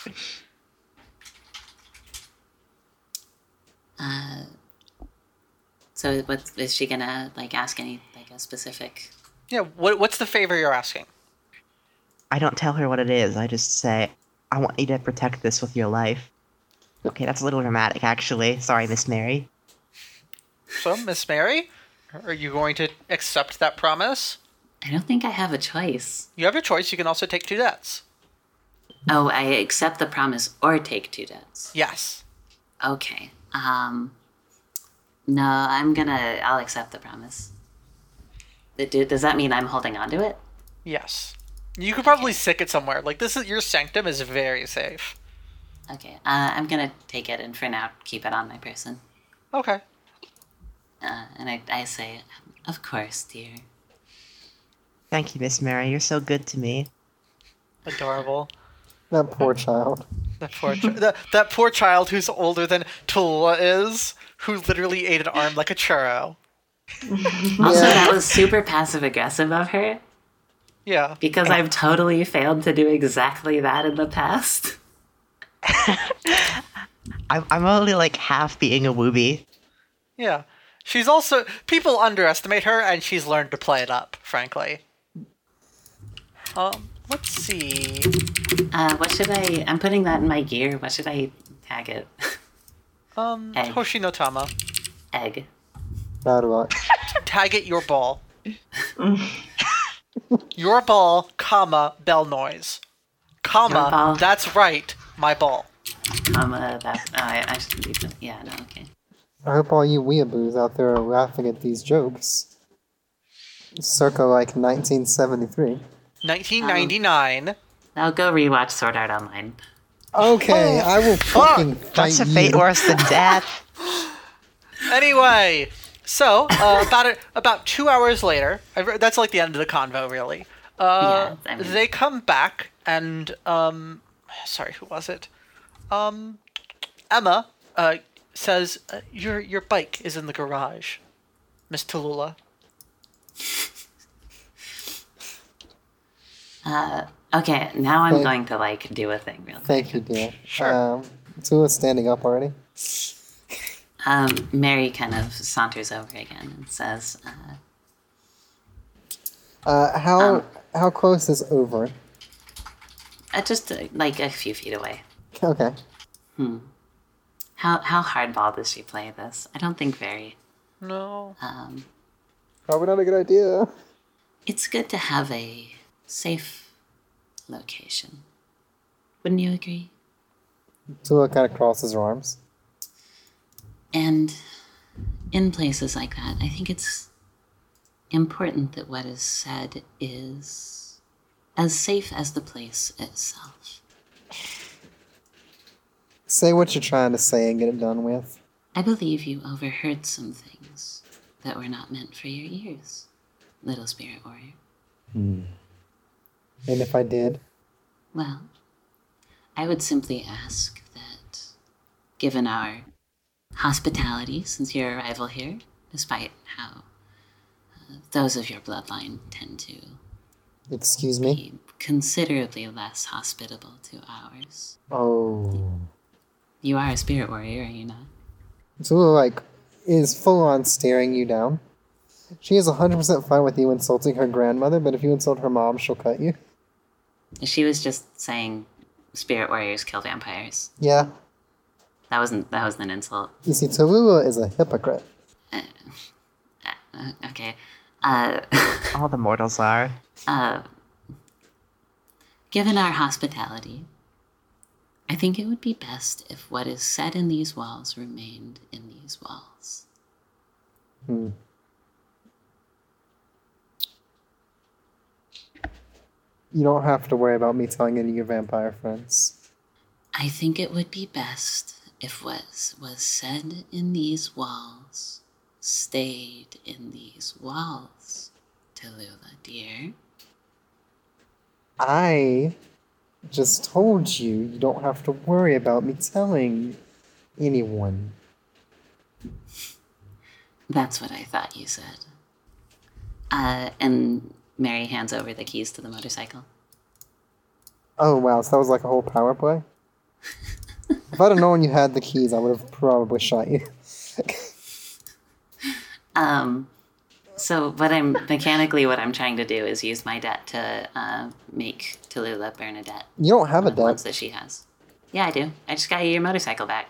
Uh, so what is she gonna like ask any like a specific? Yeah, what what's the favor you're asking? I don't tell her what it is. I just say, I want you to protect this with your life. Okay, that's a little dramatic, actually. Sorry, Miss Mary. So, Miss Mary, are you going to accept that promise? I don't think I have a choice. You have your choice. You can also take two debts. Oh, I accept the promise or take two debts. Yes. Okay. Um. No, I'm gonna. I'll accept the promise. Th- do- Does that mean I'm holding on to it? Yes. You could probably stick it somewhere. Like, this is your sanctum is very safe. Okay. Uh, I'm gonna take it and for now keep it on my person. Okay. Uh, and I, I say, of course, dear. Thank you, Miss Mary. You're so good to me. Adorable. That poor child. That poor, chi- that, that poor child who's older than Tallulah is, who literally ate an arm like a churro. Also, Yeah. that was super passive aggressive of her Yeah. because I've totally failed to do exactly that in the past. I'm, I'm only like half being a wooby. Yeah. She's also... People underestimate her, and she's learned to play it up, frankly. Um, let's see... Uh, what should I? I'm putting that in my gear. What should I tag it? Um, Egg. Hoshinotama. Egg. Bad luck. Tag it your ball. Your ball, comma, bell noise. Your Comma, ball. that's right, my ball. Comma. That. Oh, I, I should leave it. Yeah. No. Okay. I hope all you weeaboos out there are laughing at these jokes. Circa like nineteen seventy-three. nineteen ninety-nine. I'll go rewatch Sword Art Online. Okay, I will fucking fight That's a fate you. worse than death. Anyway, so, uh, about a, about two hours later, I re- that's like the end of the convo, really. Uh, Yeah, I mean- they come back, and, um, sorry, who was it? Um, Emma, uh, says, uh, your, your bike is in the garage, Miss Tallulah. Uh. Okay. Now I'm Thank- going to like do a thing real quick. Thank you, dear. Sure. Um, Tula's standing up already. Um. Mary kind of saunters over again and says, uh, Uh, how Um. how close is over? uh, just uh, like a few feet away. Okay. How how hardball does she play this? I don't think very. No. Um. Probably not a good idea. It's good to have a safe location. Wouldn't you agree? Tula kind of crosses her arms. And in places like that, I think it's important that what is said is as safe as the place itself. Say what you're trying to say and get it done with. I believe you overheard some things that were not meant for your ears, little spirit warrior. And if I did, Well, I would simply ask that, given our hospitality since your arrival here, despite how uh, those of your bloodline tend to excuse me. be considerably less hospitable to ours. Oh. You are a spirit warrior, are you not? Tula, like, is full on staring you down. She is one hundred percent fine with you insulting her grandmother, but if you insult her mom, she'll cut you. She was just saying spirit warriors kill vampires. Yeah. That wasn't that wasn't an insult. You see, Tallulah is a hypocrite. Uh, okay. Uh, All the mortals are. uh, given our hospitality, I think it would be best if what is said in these walls remained in these walls. Hmm. You don't have to worry about me telling any of your vampire friends. I think it would be best if what was said in these walls stayed in these walls, Tallulah, dear. I just told you you don't have to worry about me telling anyone. That's what I thought you said. Uh, and Mary hands over the keys to the motorcycle. Oh, wow, so that was like a whole power play? If I'd have known you had the keys, I would have probably shot you. Um, so what I'm mechanically what I'm trying to do is use my debt to uh, make Tallulah burn a debt. You don't have a The ones debt. that she has. Yeah, I do. I just got you your motorcycle back.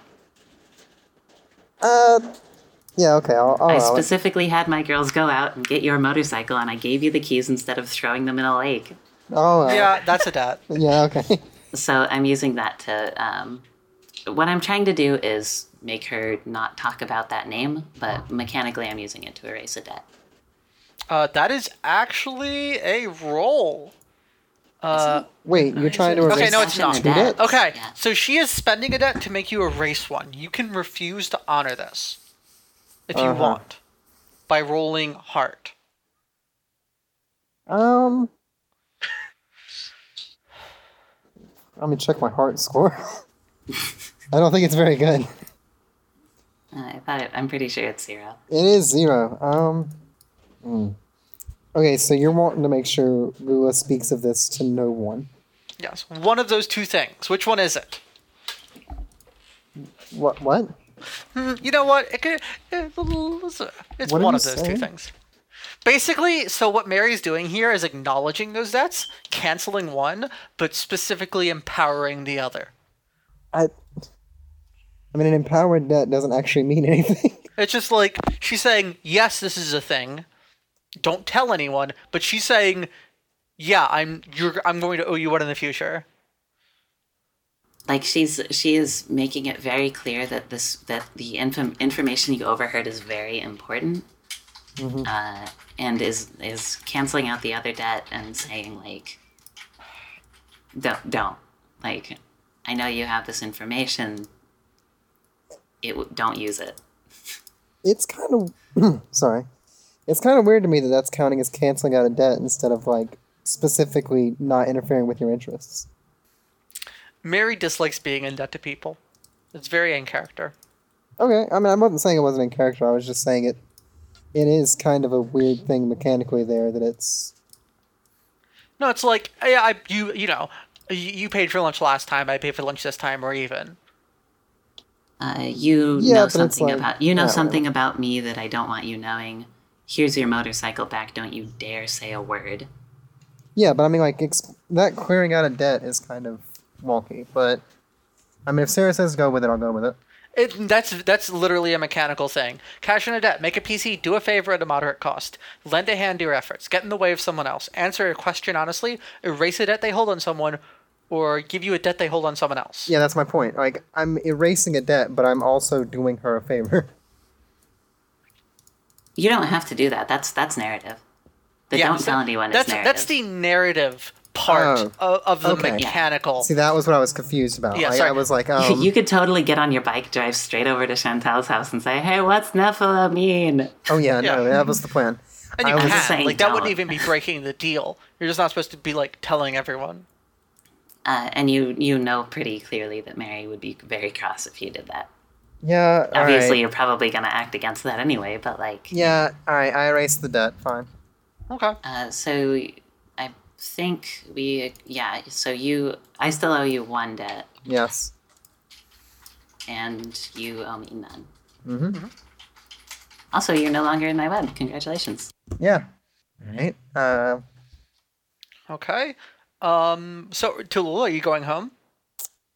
Uh, yeah, okay, I'll, I'll I allow it. specifically had my girls go out and get your motorcycle, and I gave you the keys instead of throwing them in a lake. I'll allow it. Yeah, that's a debt. Yeah, okay. So I'm using that to. Um, what I'm trying to do is make her not talk about that name, but mechanically I'm using it to erase a debt. Uh, that is actually a roll. Uh, Wait, you're trying to Okay, erase no, it's Session not. of Two debts. debts? okay, Yeah. so she is spending a debt to make you erase one. You can refuse to honor this if you Uh-huh. want by rolling heart. Um, let me check my heart score. I don't think it's very good. Uh, I thought it, I'm pretty sure it's zero. It is zero. Um, hmm. Okay, so you're wanting to make sure Lula speaks of this to no one. Yes, one of those two things. Which one is it? What? What? Hmm, you know what? It could, it's it's What are one you of those two saying? things. Basically, so what Mary's doing here is acknowledging those debts, canceling one, but specifically empowering the other. I. I mean, an empowered debt doesn't actually mean anything. It's just like she's saying, yes, this is a thing. Don't tell anyone, but she's saying, yeah, I'm you're I'm going to owe you one in the future. Like she's she is making it very clear that this that the inf- information you overheard is very important, uh, and is is canceling out the other debt and saying like, don't don't like, I know you have this information. It w- don't use it. It's kind of sorry. It's kind of weird to me that that's counting as canceling out a debt instead of like specifically not interfering with your interests. Mary dislikes being in debt to people. It's very in character. Okay, I mean, I wasn't saying it wasn't in character. I was just saying it. It is kind of a weird thing mechanically there that it's. No, it's like yeah, I you you know, you, you paid for lunch last time. I paid for lunch this time, or even. Uh, you Yeah, know but it's something like- about you know yeah, something about me that I don't want you knowing. Here's your motorcycle back. Don't you dare say a word. Yeah, but I mean, like ex- that clearing out a debt is kind of wonky. But I mean, if Sarah says go with it, I'll go with it. It, that's that's literally a mechanical thing. Cash in a debt, make a P C, do a favor at a moderate cost, lend a hand to your efforts, get in the way of someone else, answer a question honestly, erase a debt they hold on someone, or give you a debt they hold on someone else. Yeah, that's my point. Like, I'm erasing a debt, but I'm also doing her a favor. You don't have to do that. That's that's narrative. The don't so tell anyone that's is narrative. that's the narrative part Oh, of, of the okay. mechanical. See, that was what I was confused about. Yeah, I, sorry. I was like, um, you could totally get on your bike, drive straight over to Chantal's house, and say, "Hey, what's Nephilim mean?" oh yeah, no, Yeah. that was the plan. And I you was can. saying Like, that don't. wouldn't even be breaking the deal. You're just not supposed to be, like, telling everyone. Uh, and you you know pretty clearly that Mary would be very cross if you did that. Yeah, all Obviously, right. you're probably gonna act against that anyway. But like, Yeah, all right. I erased the debt. Fine. Okay. uh, so I think we yeah. So you, I still owe you one debt, Yes. and you owe me none. Mm-hmm. Also, you're no longer in my web. Congratulations. Yeah. All right. Uh, Okay. Um, so, Tallulah, are you going home?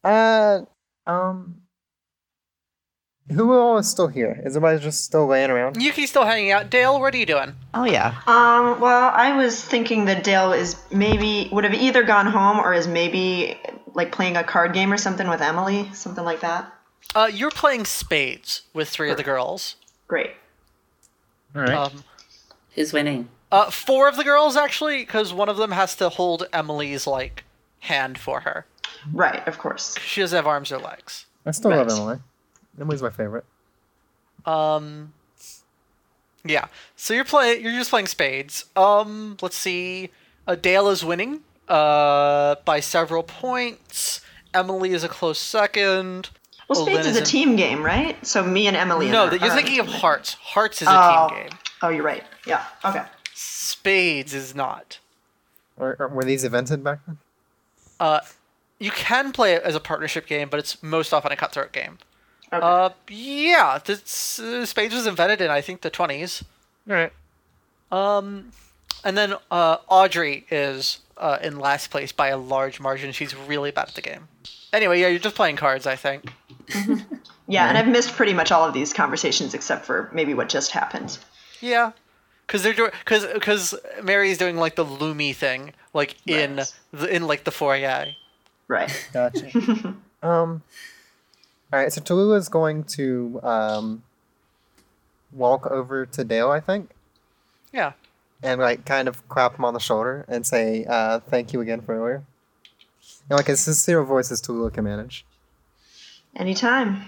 Uh, um, who all is still here? Is everybody just still laying around? Yuki's still hanging out. Dale, what are you doing? Oh yeah. Um, well, I was thinking that Dale is maybe would have either gone home or is maybe like playing a card game or something with Emily, something like that. Uh, you're playing spades with three of the girls. Great. All right. Um, Who's winning? uh, four of the girls actually, because one of them has to hold Emily's like hand for her. Right, of course. She doesn't have arms or legs. I still right. love Emily. Emily's my favorite. Um, yeah. So you're play you're just playing spades. Um, let's see. Uh, Dale is winning. Uh, by several points. Emily is a close second. Well, Lynn Spades is a in- team game, right? So me and Emily. No, are- that you're are- thinking of Hearts. Hearts is a Oh. team game. Oh, you're right. Yeah. Okay. Spades is not. Or, or were these invented back then? Uh, you can play it as a partnership game, but it's most often a cutthroat game. Okay. Uh, yeah, this, uh, Spades was invented in I think the twenties. All right. Um, and then uh, Audrey is uh, in last place by a large margin. She's really bad at the game. Anyway, yeah, you're just playing cards, I think. yeah, and I've missed pretty much all of these conversations except for maybe what just happened. Yeah, because they're doing because because Mary's doing like the Loomy thing, like in Right. the, in like the foyer. Right. Gotcha. um. All right. So Tallulah is going to um. walk over to Dale, I think, Yeah. and like kind of clap him on the shoulder and say, uh, "Thank you again for earlier." And like a sincere voice as Tallulah can manage. Anytime.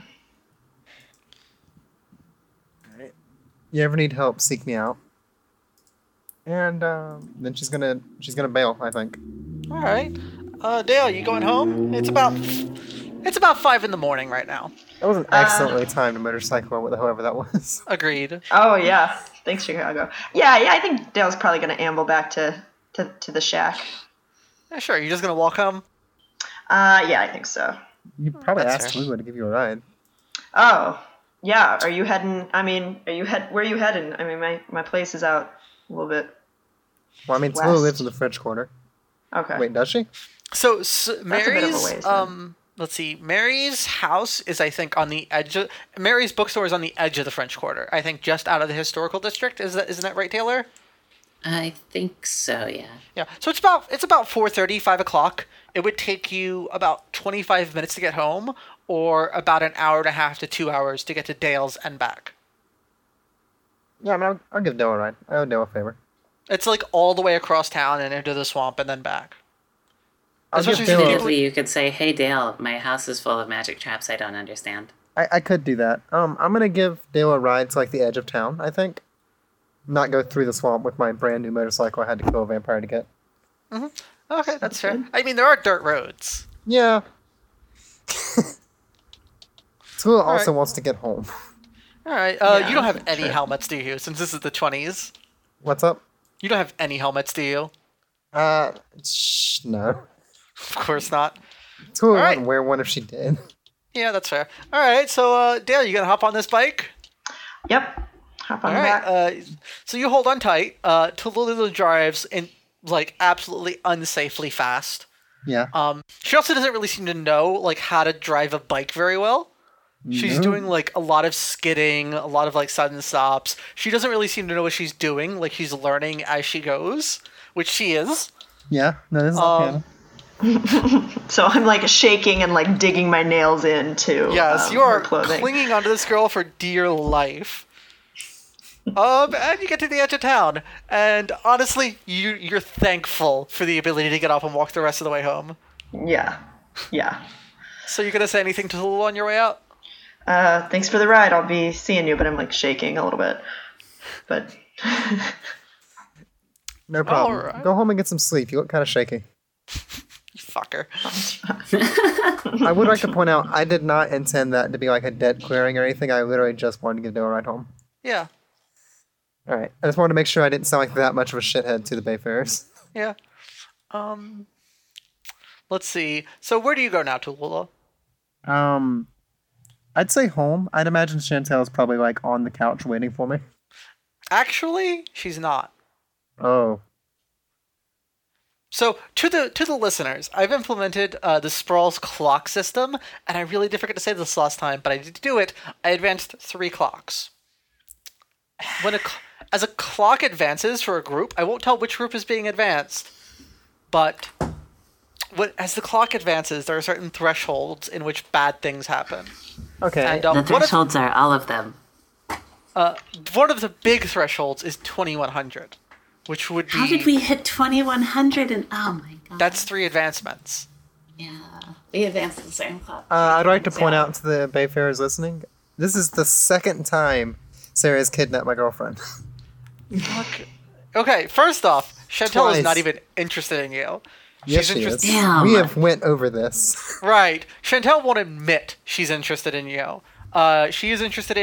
You ever need help, seek me out. And um, then she's gonna she's gonna bail, I think. All right. Uh, Dale, you going home? It's about it's about five in the morning right now. That was an excellently timed motorcycle, whatever that was. Agreed. Oh yeah. Thanks, Chicago. Yeah, yeah. I think Dale's probably gonna amble back to to, to the shack. Yeah, sure. You're just gonna walk home. Uh, yeah, I think so. You probably That's asked fair. Tallulah to give you a ride. Oh, yeah. Are you heading? I mean, are you head? Where are you heading? I mean, my my place is out a little bit. Well, I mean, West. Tallulah lives in the French Quarter. Okay. Wait, does she? So, s bit of a Mary's ways, then. um let's see. Mary's house is I think on the edge of Mary's bookstore is on the edge of the French Quarter. I think just out of the historical district. Is that isn't that right, Taylor? I think so, yeah. Yeah. So it's about it's about four thirty, five o'clock. It would take you about twenty-five minutes to get home, or about an hour and a half to two hours to get to Dale's and back. Yeah, I mean, I'll, I'll give Dale a ride. I owe Dale a favor. It's like all the way across town and into the swamp and then back. I'll give Especially Dale since a, Typically, you could say, hey, Dale, my house is full of magic traps I don't understand. I, I could do that. Um, I'm gonna give Dale a ride to like the edge of town, I think. Not go through the swamp with my brand new motorcycle I had to kill a vampire to get. Okay, that's fair. I mean, there are dirt roads. Yeah. Tallulah All also right. wants to get home. All right. Uh, Yeah, you don't have any sure. helmets, do you? Since this is the twenties, What's up? you don't have any helmets, do you? Uh, shh, no. Of course not. Tallulah All right. wouldn't wear one if she did. Yeah, that's fair. All right. So, uh, Dale, you gonna hop on this bike? Yep. Hop on All the right. back. Uh, so you hold on tight. Uh, Tallulah drives in like absolutely unsafely fast. Yeah. Um, she also doesn't really seem to know like how to drive a bike very well. She's No. doing like a lot of skidding, a lot of like sudden stops. She doesn't really seem to know what she's doing. Like she's learning as she goes, which she is. Yeah. No, this is not Um, piano. So I'm like shaking and like digging my nails into Yes, um, you are her clothing. clinging onto this girl for dear life. Um, and you get to the edge of town, and honestly, you you're thankful for the ability to get up and walk the rest of the way home. Yeah. Yeah. So you gonna say anything to Tallulah on your way out? Uh, thanks for the ride. I'll be seeing you, but I'm like shaking a little bit. But No problem. Alright. Go home and get some sleep. You look kind of shaky. You fucker. I would like to point out, I did not intend that to be like a debt clearing or anything. I literally just wanted to give Dale a ride home. Yeah, All right. I just wanted to make sure I didn't sound like that much of a shithead to the Bayfarers. yeah. Um, let's see. So where do you go now, Tallulah? Um, I'd say home. I'd imagine Chantel's probably like on the couch waiting for me. Actually, she's not. Oh, So to the to the listeners, I've implemented uh, the Sprawl's clock system, and I really did forget to say this last time, but I did do it. I advanced three clocks. When a cl- as a clock advances for a group, I won't tell which group is being advanced, but when, as the clock advances, there are certain thresholds in which bad things happen. Okay. And um, The one of thresholds are all of them. uh, one of the big thresholds is twenty-one hundred, which would be How did we hit twenty-one hundred and oh my god. that's three advancements. Yeah. We advanced the same clock. Uh, I'd like to point Yeah. out to the Bayfarers listening, this is the second time Sarah has kidnapped my girlfriend. Okay. Okay, first off, Chantel is Twice. not even interested in you. Yes, She's she is. interested. Damn. We have went over this. Right. Chantel won't admit she's interested in you. Uh, she is interested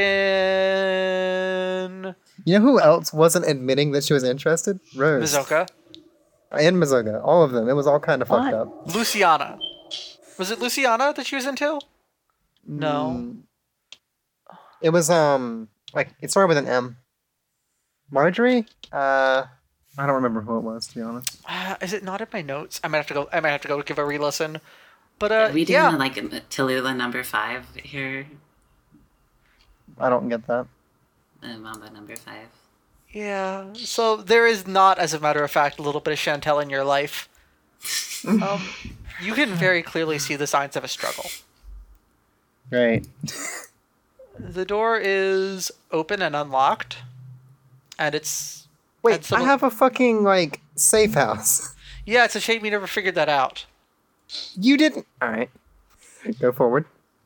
in You know who else wasn't admitting that she was interested? Rose. Mizoka. And Mizoga. All of them. It was all kind of fucked What? up. Luciana. Was it Luciana that she was into? No. Mm. It was, um, like, it started with an M. Marjorie? Uh, I don't remember who it was, to be honest. Uh, is it not in my notes? I might have to go. I might have to go give a re-listen. But uh, Are we doing yeah. like a Tallulah number five here? I don't get that. Uh, Mamba number five. Yeah, so there is not, as a matter of fact, a little bit of Chantel in your life. Um, you can very clearly see the signs of a struggle. Right. The door is open and unlocked, and it's... Wait, and some I of- have a fucking, like, safe house. Yeah, it's a shame you never figured that out. You didn't. Alright. Go forward.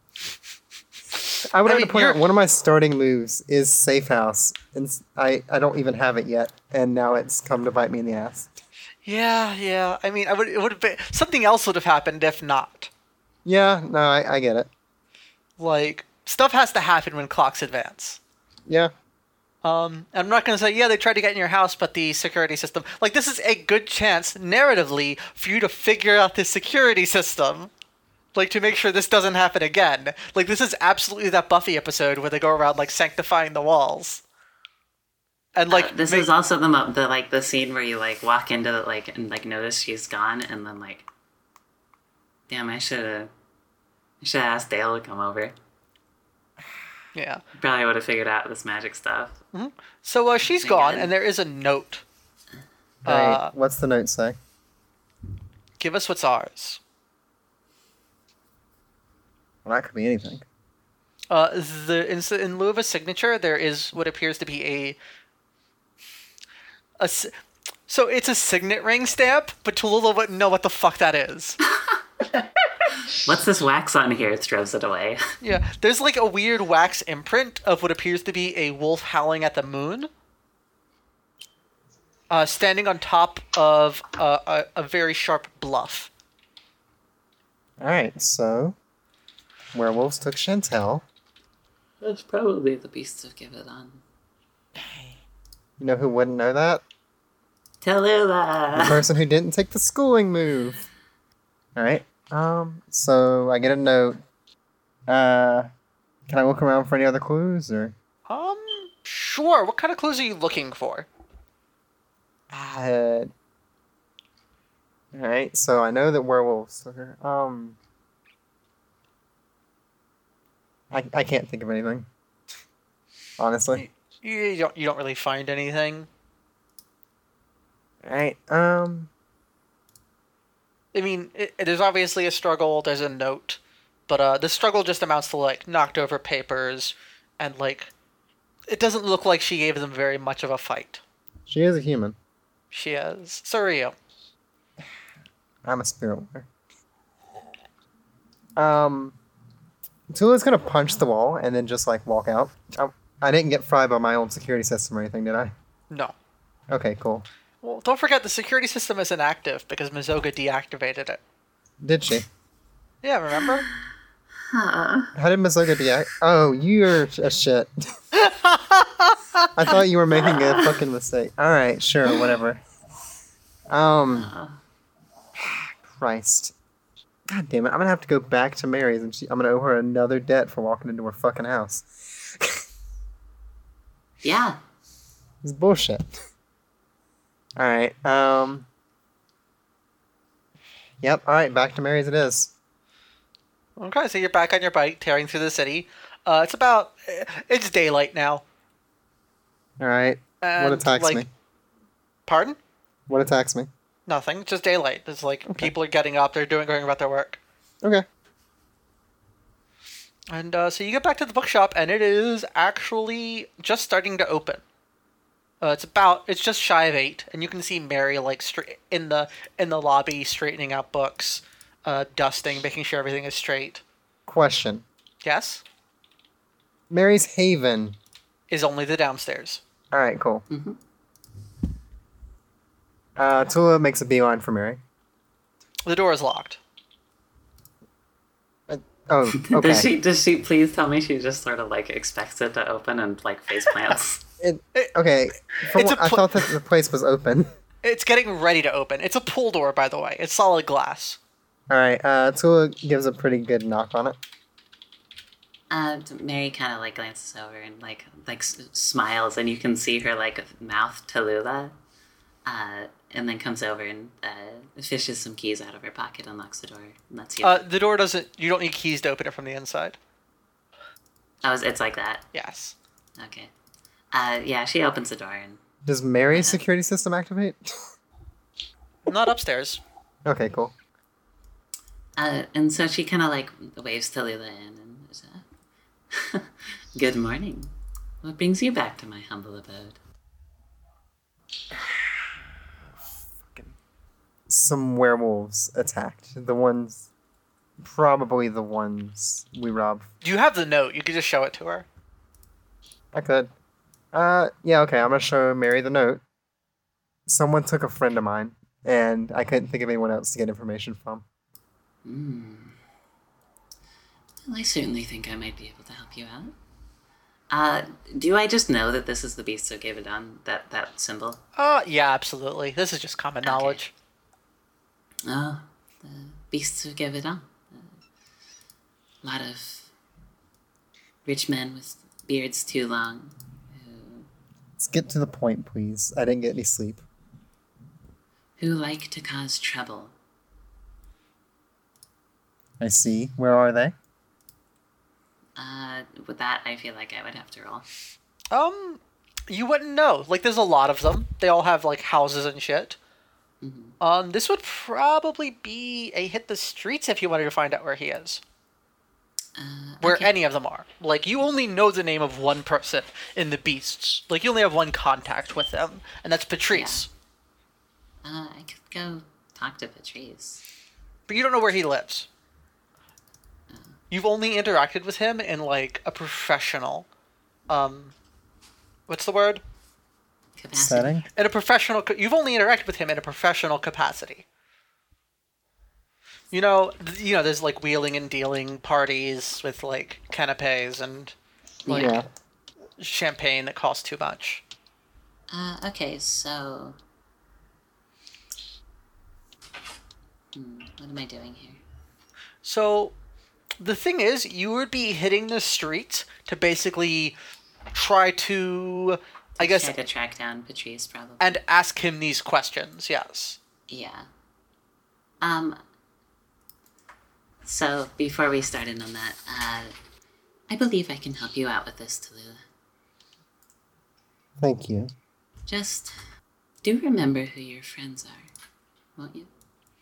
I would I like mean, to point you're- out one of my starting moves is safe house, and s- I, I don't even have it yet, and now it's come to bite me in the ass. Yeah, yeah. I mean, I would. It would have been something else would have happened if not. Yeah, no, I, I get it. Like stuff has to happen when clocks advance. Yeah. Um, I'm not going to say, yeah, they tried to get in your house, but the security system... Like, this is a good chance, narratively, for you to figure out the security system. Like, to make sure this doesn't happen again. Like, this is absolutely that Buffy episode where they go around, like, sanctifying the walls. And, like... Uh, this make- is also the mo- the like the scene where you like walk into the, like and like notice she's gone and then like, damn, I should have, I should have asked Dale to come over. Yeah. Probably would have figured out this magic stuff. So, uh, she's Thank gone, God. and there is a note. Alright, Uh, what's the note say? Give us what's ours. Well, that could be anything. Uh, the in, in lieu of a signature, there is what appears to be a... a s- so it's a signet ring stamp, but Tallulah wouldn't know what the fuck that is. What's this wax on here? It throws it away. Yeah, there's like a weird wax imprint of what appears to be a wolf howling at the moon. Uh, standing on top of uh, a, a very sharp bluff. Alright, so... Werewolves took Chantel. That's probably the beasts of Givadon. You know who wouldn't know that? The Tallulah. person who didn't take the schooling move. Alright, um, so I get a note. Uh, can I look around for any other clues, or? Um, sure. What kind of clues are you looking for? Uh, Alright, so I know that werewolves are, um... I, I can't think of anything. Honestly. You don't. You don't really find anything. Alright, um... I mean, it, there's obviously a struggle. There's a note, but uh, the struggle just amounts to like knocked over papers, and like, it doesn't look like she gave them very much of a fight. She is a human. She is. So are you. I'm a spirit warrior. Um... Tula's gonna punch the wall and then just like walk out. I, I didn't get fried by my old security system or anything, did I? No. Okay, cool. Well, don't forget the security system is inactive because Mizoga deactivated it. Did she? Yeah, remember? How did Mizoga deact? Oh, you're a shit. I thought you were making a fucking mistake. Alright, sure, whatever. Um... Christ. God damn it, I'm gonna have to go back to Mary's and she, I'm gonna owe her another debt for walking into her fucking house. Yeah. It's bullshit. Alright, um... Yep. All right. Back to Mary as it is. Okay, so you're back on your bike, tearing through the city. Uh, it's about it's daylight now. All right. And, what attacks like, me? Pardon? What attacks me? Nothing. Just daylight. It's like Okay. people are getting up. They're doing going about their work. Okay. And uh, so you get back to the bookshop, and it is actually just starting to open. Uh, it's about it's just shy of eight, and you can see Mary like straight in the in the lobby, straightening out books, uh, dusting, making sure everything is straight. Question. Yes, Mary's Haven. is only the downstairs. All right. Cool. Mm-hmm. Uh, Tula makes a beeline for Mary. The door is locked. Uh, oh. Okay. Does she? Does she? Please tell me she just sort of like expects it to open and like face plants. It, okay. From It's what, a I pl- thought that the place was open. It's getting ready to open. It's a pull door, by the way. It's solid glass. All right. Uh, Tula gives a pretty good knock on it. Uh, Mary kind of like glances over and like like s- smiles, and you can see her like mouth Tallulah, uh, and then comes over and uh, fishes some keys out of her pocket, unlocks the door, and lets you. Uh, the door doesn't. You don't need keys to open it from the inside. oh, it's- it's like that. Yes. Okay. Uh, yeah, she opens the door and Does Mary's security system activate? Not upstairs. Okay. Cool. uh, and so she kind of like waves Tallulah in and uh, good morning. What brings you back to my humble abode? Some werewolves attacked. The ones, probably the ones we robbed. You have the note. You could just show it to her. I could. Uh, yeah, okay, I'm gonna show Mary the note. Someone took a friend of mine, and I couldn't think of anyone else to get information from. Hmm. Well, I certainly think I might be able to help you out. Uh, do I just know that this is the Beast of Gavadon, that, that symbol? Uh, yeah, absolutely. This is just common knowledge. Oh, the Beasts of Gavadon. A lot of rich men with beards too long who, Let's get to the point, please. I didn't get any sleep. who like to cause trouble. I see. Where are they? Uh, with that, I feel like I would have to roll. Um, you wouldn't know. Like, there's a lot of them. They all have, like, houses and shit. Mm-hmm. Um, this would probably be a hit the streets if you wanted to find out where he is. Uh, Where okay. any of them are. Like, you only know the name of one person in the Beasts. Like, you only have one contact with them, and that's Patrice. Uh, I could go talk to Patrice. But you don't know where he lives. You've only interacted with him in, like, a professional, um, what's the word? Capacity. Setting? In a professional, ca- you've only interacted with him in a professional capacity. You know, th- you know, there's like wheeling and dealing parties with like canapes and like Yeah. champagne that costs too much. Uh, okay, so... Hmm, what am I doing here? So, the thing is, you would be hitting the streets to basically try to, I guess, Try to track down Patrice, probably. and ask him these questions. Yes. Yeah. Um. So, before we start in on that, uh, I believe I can help you out with this, Tallulah. Thank you. Just do remember who your friends are, won't you?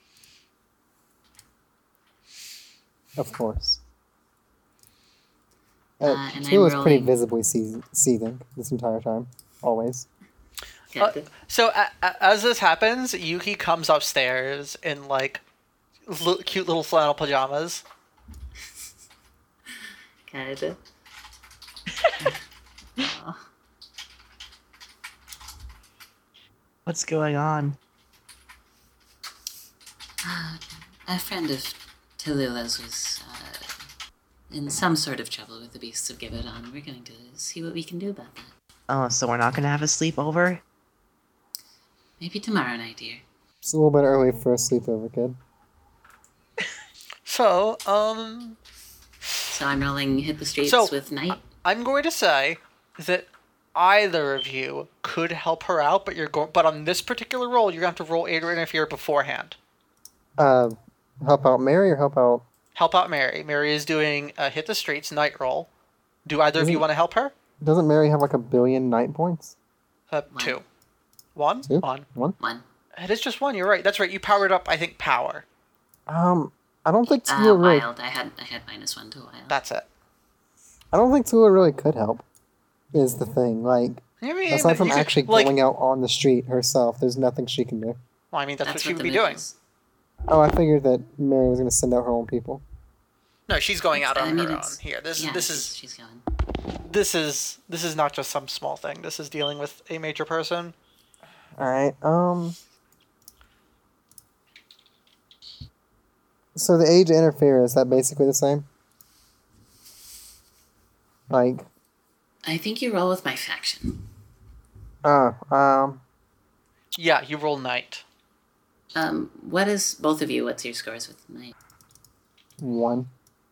Of course. Uh, Uh, and I'm Tula's pretty rolling- visibly see- seething this entire time. Always. Uh, Good. so a- a- as this happens, Yuki comes upstairs in like li- cute little flannel pajamas. Good. Aw. What's going on? A friend of Tallulah's was uh, in some sort of trouble with the Beasts of Gavadon. We're going to see what we can do about that. Oh, so we're not gonna have a sleepover? Maybe tomorrow night, dear. It's a little bit early for a sleepover, kid. So, um, So I'm rolling hit the streets So, with night. I'm going to say that either of you could help her out, but you're going. But on this particular roll, you're going to have to roll aid or interfere beforehand. Uh, Help out Mary or help out? Help out Mary. Mary is doing a hit the streets night roll. Do either of you Isn't- want to help her? Doesn't Mary have like a billion night points? Uh, One. two. One? Two? One. One? One. It is just one. You're right. That's right. You powered up, I think, power. Um, I don't think Uh, Tua really. wild. I had I had minus one to wild. That's it. I don't think Tua really could help. Is the thing like I mean, aside from you could- actually like, going out on the street herself, there's nothing she can do. Well, I mean, that's, That's what she what would the be move doing. is. Oh, I figured that Mary was going to send out her own people. No, she's going out I on mean, her own. it's- Here, this Yeah, this she's, is she's going. this is this is not just some small thing. This is dealing with a major person. All right. Um. So the age interfere, is that basically the same? Like, I think you roll with my faction. uh, um, Yeah, you roll night. Um, what is both of you? What's your scores with night? one.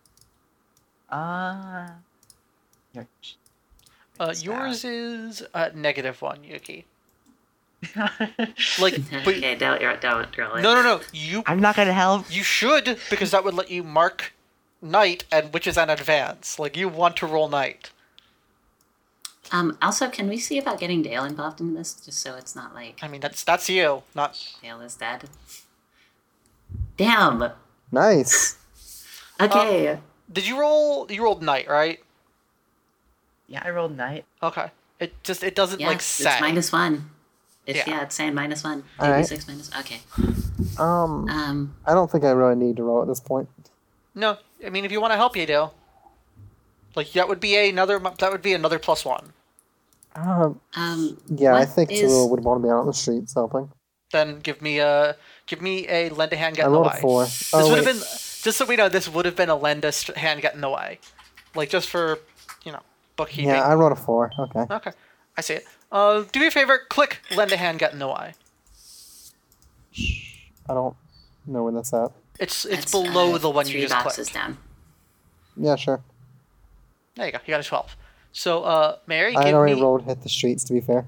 Uh, here. Uh, Sad. yours is uh, negative one, Yuki. Like, but, Okay, don't don't roll it. no, no, no. You I'm not gonna help. you should because that would let you mark night and which is an advance. Like you want to roll night. Um. Also, can we see about getting Dale involved in this, just so it's not like I mean, that's that's you, not. Dale is dead? Damn. Nice. Okay. Did you roll? You rolled night, right? Yeah, I rolled night. Okay. It just it doesn't yeah, like it's say. minus one. It's Yeah. yeah. it's saying minus one. Alright. Maybe six minus. Okay. Um, Um. I don't think I really need to roll at this point. No, I mean if you want to help, you do. Like that would be another. That would be another plus one. Um, Um. yeah, I what think is- Tua would want to be out on the streets helping. Then give me a give me a lend a hand get I in the rolled a way. four. This Oh, would have wait. been just so we know. This would have been a lend a st- hand get in the way, like just for you know bookkeeping. Yeah, I rolled a four. Okay. Okay, I see it. Uh, do me a favor. Click lend a hand get in the way. I don't know where that's at. It's it's that's, below uh, the one three you just boxes clicked. down. Yeah, sure. There you go. You got a twelve. So uh, Mary, I give had already me. rolled hit the streets, to be fair.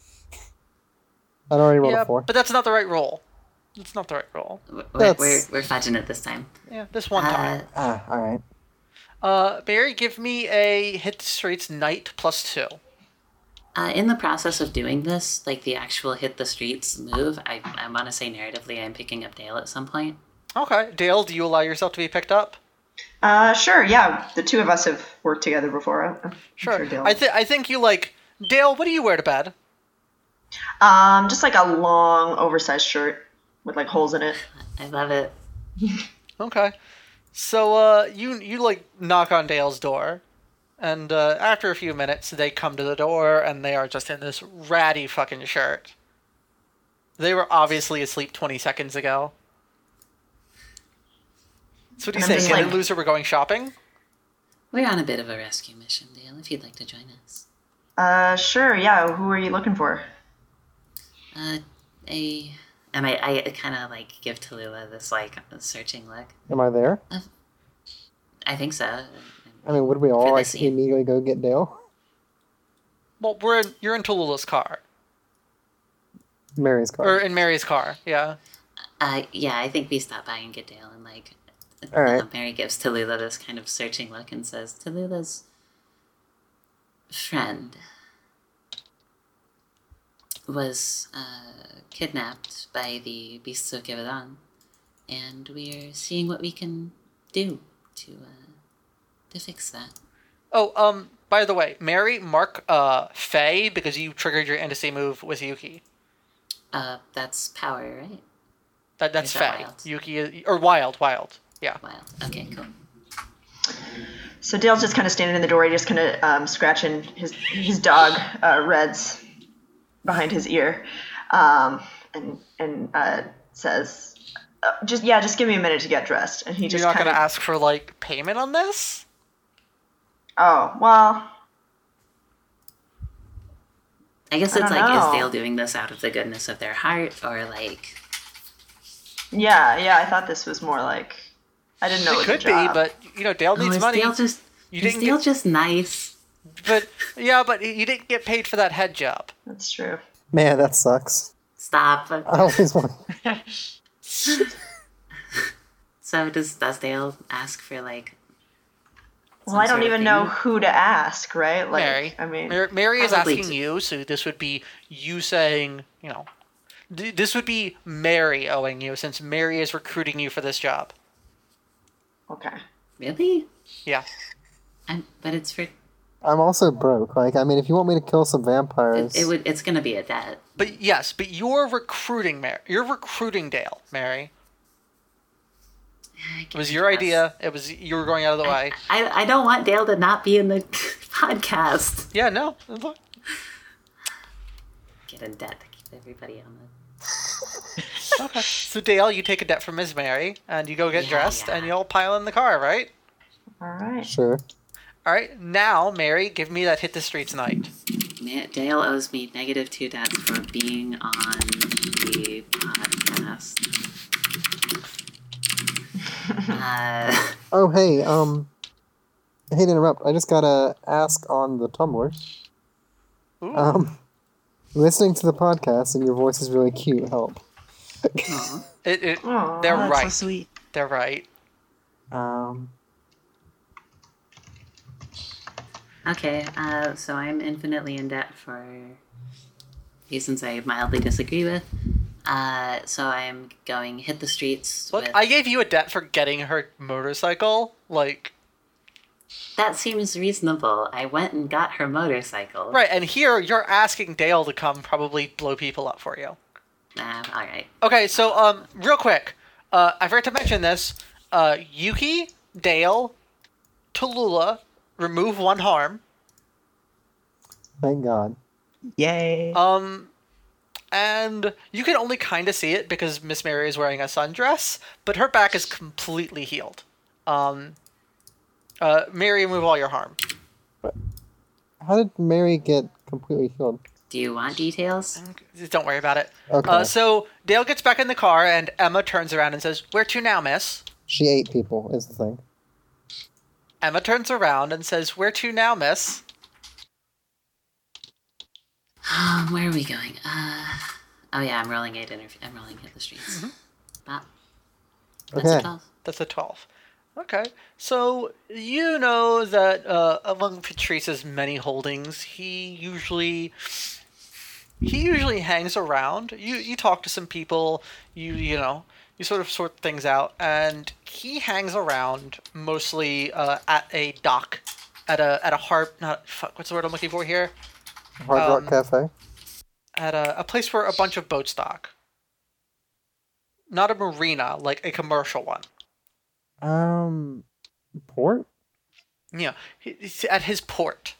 I'd already rolled Yeah, a four. but that's not the right roll. It's not the right roll. We're, we're, That's- we're fudging it this time. Yeah, this one time. Uh, Ah, alright. Uh, Mary, give me a hit the streets night plus two. uh, in the process of doing this, like the actual hit the streets move, I, I want to say narratively I'm picking up Dale at some point. Okay, Dale, do you allow yourself to be picked up? Uh, sure, yeah. The two of us have worked together before. I'm- I'm Sure. Dale- I think I think you like Dale. What do you wear to bed? um, just like a long, oversized shirt with like holes in it. I love it. Okay. So uh, you you like knock on Dale's door, and uh, after a few minutes, they come to the door, and they are just in this ratty fucking shirt. They were obviously asleep twenty seconds ago. So what do you And I'm say, just Hidden like- Loser? We're going shopping. We're on a bit of a rescue mission, Dale, if you'd like to join us. Uh, sure, yeah. Who are you looking for? Uh, a... And I, I kind of, like, give Tallulah this, like, searching look. Am I there? I think so. I mean, would we all For like this scene. immediately go get Dale? Well, we're in, you're in Tallulah's car, Mary's car. or in Mary's car. Yeah. Uh, yeah, I think we stop by and get Dale, and, like, All right. uh, Mary gives Tallulah this kind of searching look and says, Tallulah's friend was uh, kidnapped by the beasts of Givaudan, and we're seeing what we can do to uh, to fix that. Oh, um. By the way, Mary, mark uh Faye because you triggered your Endesi move with Yuki. Uh, that's power, right? That that's Is that Faye. wild? Yuki is, or wild, wild. Yeah. Wow. Okay, cool. So Dale's just kind of standing in the doorway, just kind of um, scratching his his dog uh, Red's behind his ear, um, and and uh, says, uh, "Just yeah, just give me a minute to get dressed." And he just You're not kind gonna of, ask for like payment on this? oh well, I guess I it's don't like, know. is Dale doing this out of the goodness of their heart, or like, yeah, yeah. I thought this was more like I didn't know it, It was could a job. be, but you know, Dale oh, needs is money. Dale just You is didn't Dale get- just nice? But yeah, but you didn't get paid for that head job. That's true. Man, that sucks. Stop. I always want. So does does Dale ask for like? Well, some I don't sort of even know payment? who to ask, right? Like, Mary. I mean, Mar- Mary is Probably asking t- you, so this would be you saying, you know, th- this would be Mary owing you, since Mary is recruiting you for this job. okay. Really? Yeah. I'm, but it's for it, I'm also broke. Like, I mean, if you want me to kill some vampires, it would it's gonna be a debt. But yes, but you're recruiting Mary. You're recruiting Dale, Mary. I It was guess. your idea. It was you were going out of the way. I I don't want Dale to not be in the podcast. Yeah, no. look. Get in debt to keep everybody on the. Okay. So Dale, you take a debt from Miss Mary, and you go get Yeah, dressed, yeah. and you all pile in the car, right? All right. sure. All right. Now, Mary, give me that hit the streets night. Ma- Dale owes me negative two debts for being on the podcast. uh, Oh, hey, um, I hate to interrupt. I just gotta ask on the Tumblr. Ooh. Um, listening to the podcast and your voice is really cute. Help. aw. It, it, Aw, they're That's right. so sweet. They're right. Um, Okay, uh, so I'm infinitely in debt for reasons I mildly disagree with. Uh, so I'm going hit the streets Look, with... I gave you a debt for getting her motorcycle. Like, That seems reasonable. I went and got her motorcycle. right, and here you're asking Dale to come probably blow people up for you. Uh, alright. Okay, so um, real quick, uh, I forgot to mention this. Uh, Yuki, Dale, Tallulah, remove one harm. thank God. Yay. Um, and you can only kind of see it because Miss Mary is wearing a sundress, but her back is completely healed. Um, uh, Mary, remove all your harm. How did Mary get completely healed? Do you want details? Don't worry about it. Okay. Uh, so Dale gets back in the car, and Emma turns around and says, "Where to now, miss?" She ate people, is the thing. Emma turns around and says, "Where to now, miss?" Um, where are we going? Uh, oh yeah, I'm rolling eight interview. I'm rolling hit the streets. Mm-hmm. That, that's Okay. a twelve. That's a twelve. Okay. So, you know that uh, among Patrice's many holdings, he usually... He usually hangs around. You you talk to some people, you you know, you sort of sort things out, and he hangs around mostly uh, at a dock, at a at a harp. Not fuck. What's the word I'm looking for here? Hard Rock Um, Cafe. At a, a place where a bunch of boats dock. Not a marina, like a commercial one. Um, port? Yeah, he- he's at his port.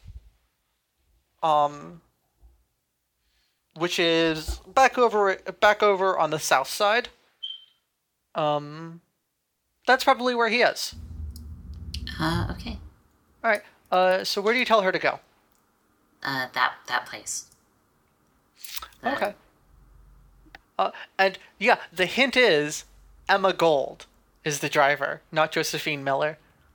Um, which is back over back over on the south side. Um, that's probably where he is. Uh, okay. All right. Uh, so where do you tell her to go? Uh, that that place. Uh, Okay. Uh, and yeah, the hint is Emma Gold is the driver, not Josephine Miller.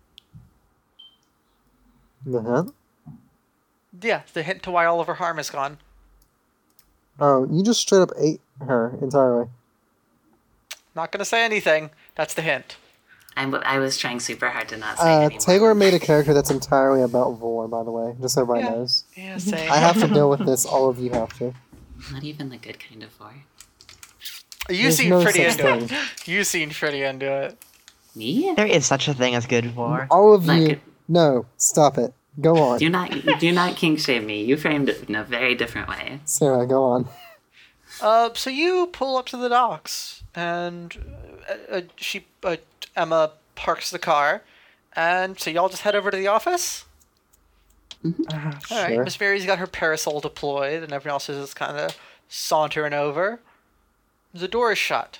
The hint? Yeah, the hint to why all of her harm is gone. Oh, you just straight up ate her entirely. Not gonna say anything. That's the hint. I'm, I was trying super hard to not say Uh, anymore. Taylor made a character that's entirely about Vor, by the way, just so everybody Yeah. knows. Yeah, same. I have to deal with this, all of you have to. Not even the good kind of four. You There's seem no pretty such into it. thing. You seem pretty into it. Me? There is such a thing as good for. All of Like you. it- No, stop it. Go on. Do not do not kink shame me. You framed it in a very different way. Sarah, go on. Uh, so you pull up to the docks, and uh, uh, she, uh, Emma parks the car, and so y'all just head over to the office. All right, Sure. Miss Mary's got her parasol deployed, and everyone else is just kind of sauntering over. The door is shut.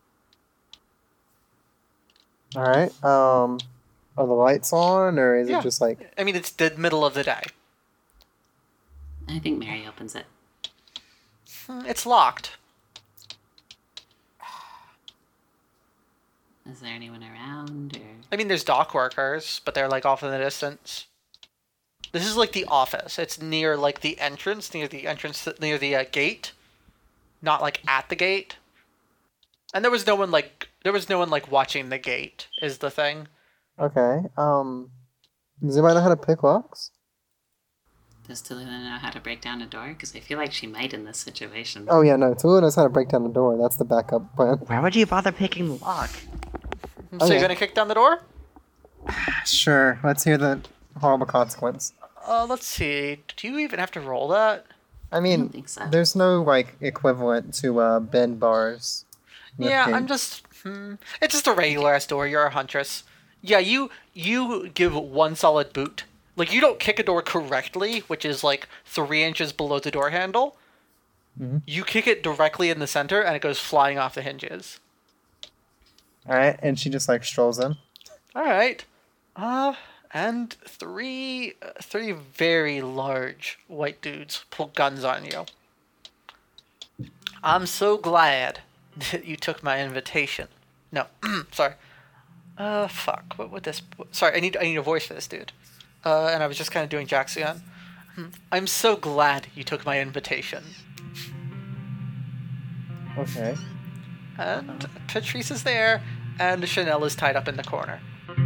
All right. Um, are the lights on, or is Yeah. it just like? I mean, it's the middle of the day. I think Mary opens it. Hmm, It's locked. Is there anyone around, or I mean, there's dock workers, but they're like off in the distance. This is like the office. It's near like the entrance, near the entrance, near the uh, gate, not like at the gate. And there was no one like There was no one like watching the gate. Is the thing. Okay. Um, does anybody know how to pick locks? Does Tallulah know how to break down a door? Because I feel like she might in this situation. Oh yeah, no. Tallulah knows how to break down the door. That's the backup plan. Why would you bother picking the lock? So Okay. you're gonna kick down the door? Sure. Let's hear the horrible consequence. Uh, let's see. Do you even have to roll that? I mean, don't think so. there's no like equivalent to uh, bend bars. with Yeah, I'm gates. just. Hmm, it's just a regular ass door. You're a huntress. Yeah, you you give one solid boot. Like you don't kick a door correctly, which is like three inches below the door handle. Mhm. You kick it directly in the center, and it goes flying off the hinges. All right, and she just like strolls in. All right. Uh, and three uh, three very large white dudes pull guns on you. I'm so glad that you took my invitation. No, sorry. Uh, fuck. What would this? Sorry, I need I need a voice for this dude. Uh, and I was just kind of doing Jaxion. Hmm. I'm so glad you took my invitation. Okay. And Patrice is there, and Chanel is tied up in the corner.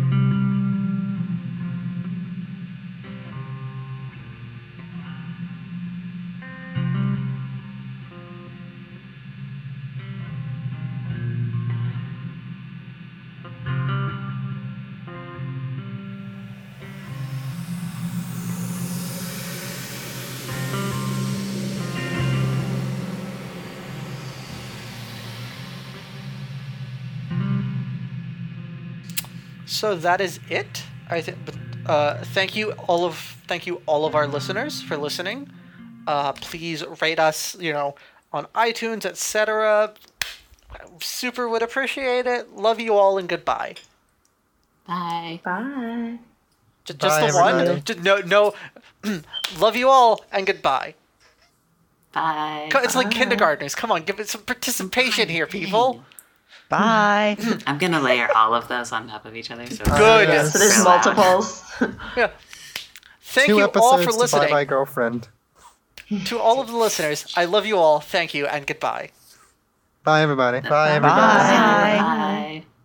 So that is it. I think. Uh, thank you all of thank you all of our listeners for listening. Uh, please rate us, you know, on iTunes, et cetera. Super would appreciate it. Love you all and goodbye. Bye. Bye. J- Just Bye, the one. everybody. J- No, no. Love you all and goodbye. Bye. Co- It's like kindergartners. Come on, give it some participation here, people. Bye. I'm gonna layer all of those on top of each other. So Good. yes. So there's Real loud. multiples. Yeah. Thank Two you episodes all for to listening. Bye Bye Girlfriend. To all of the listeners, I love you all. Thank you and goodbye. Bye everybody. Bye everybody. Bye. Bye.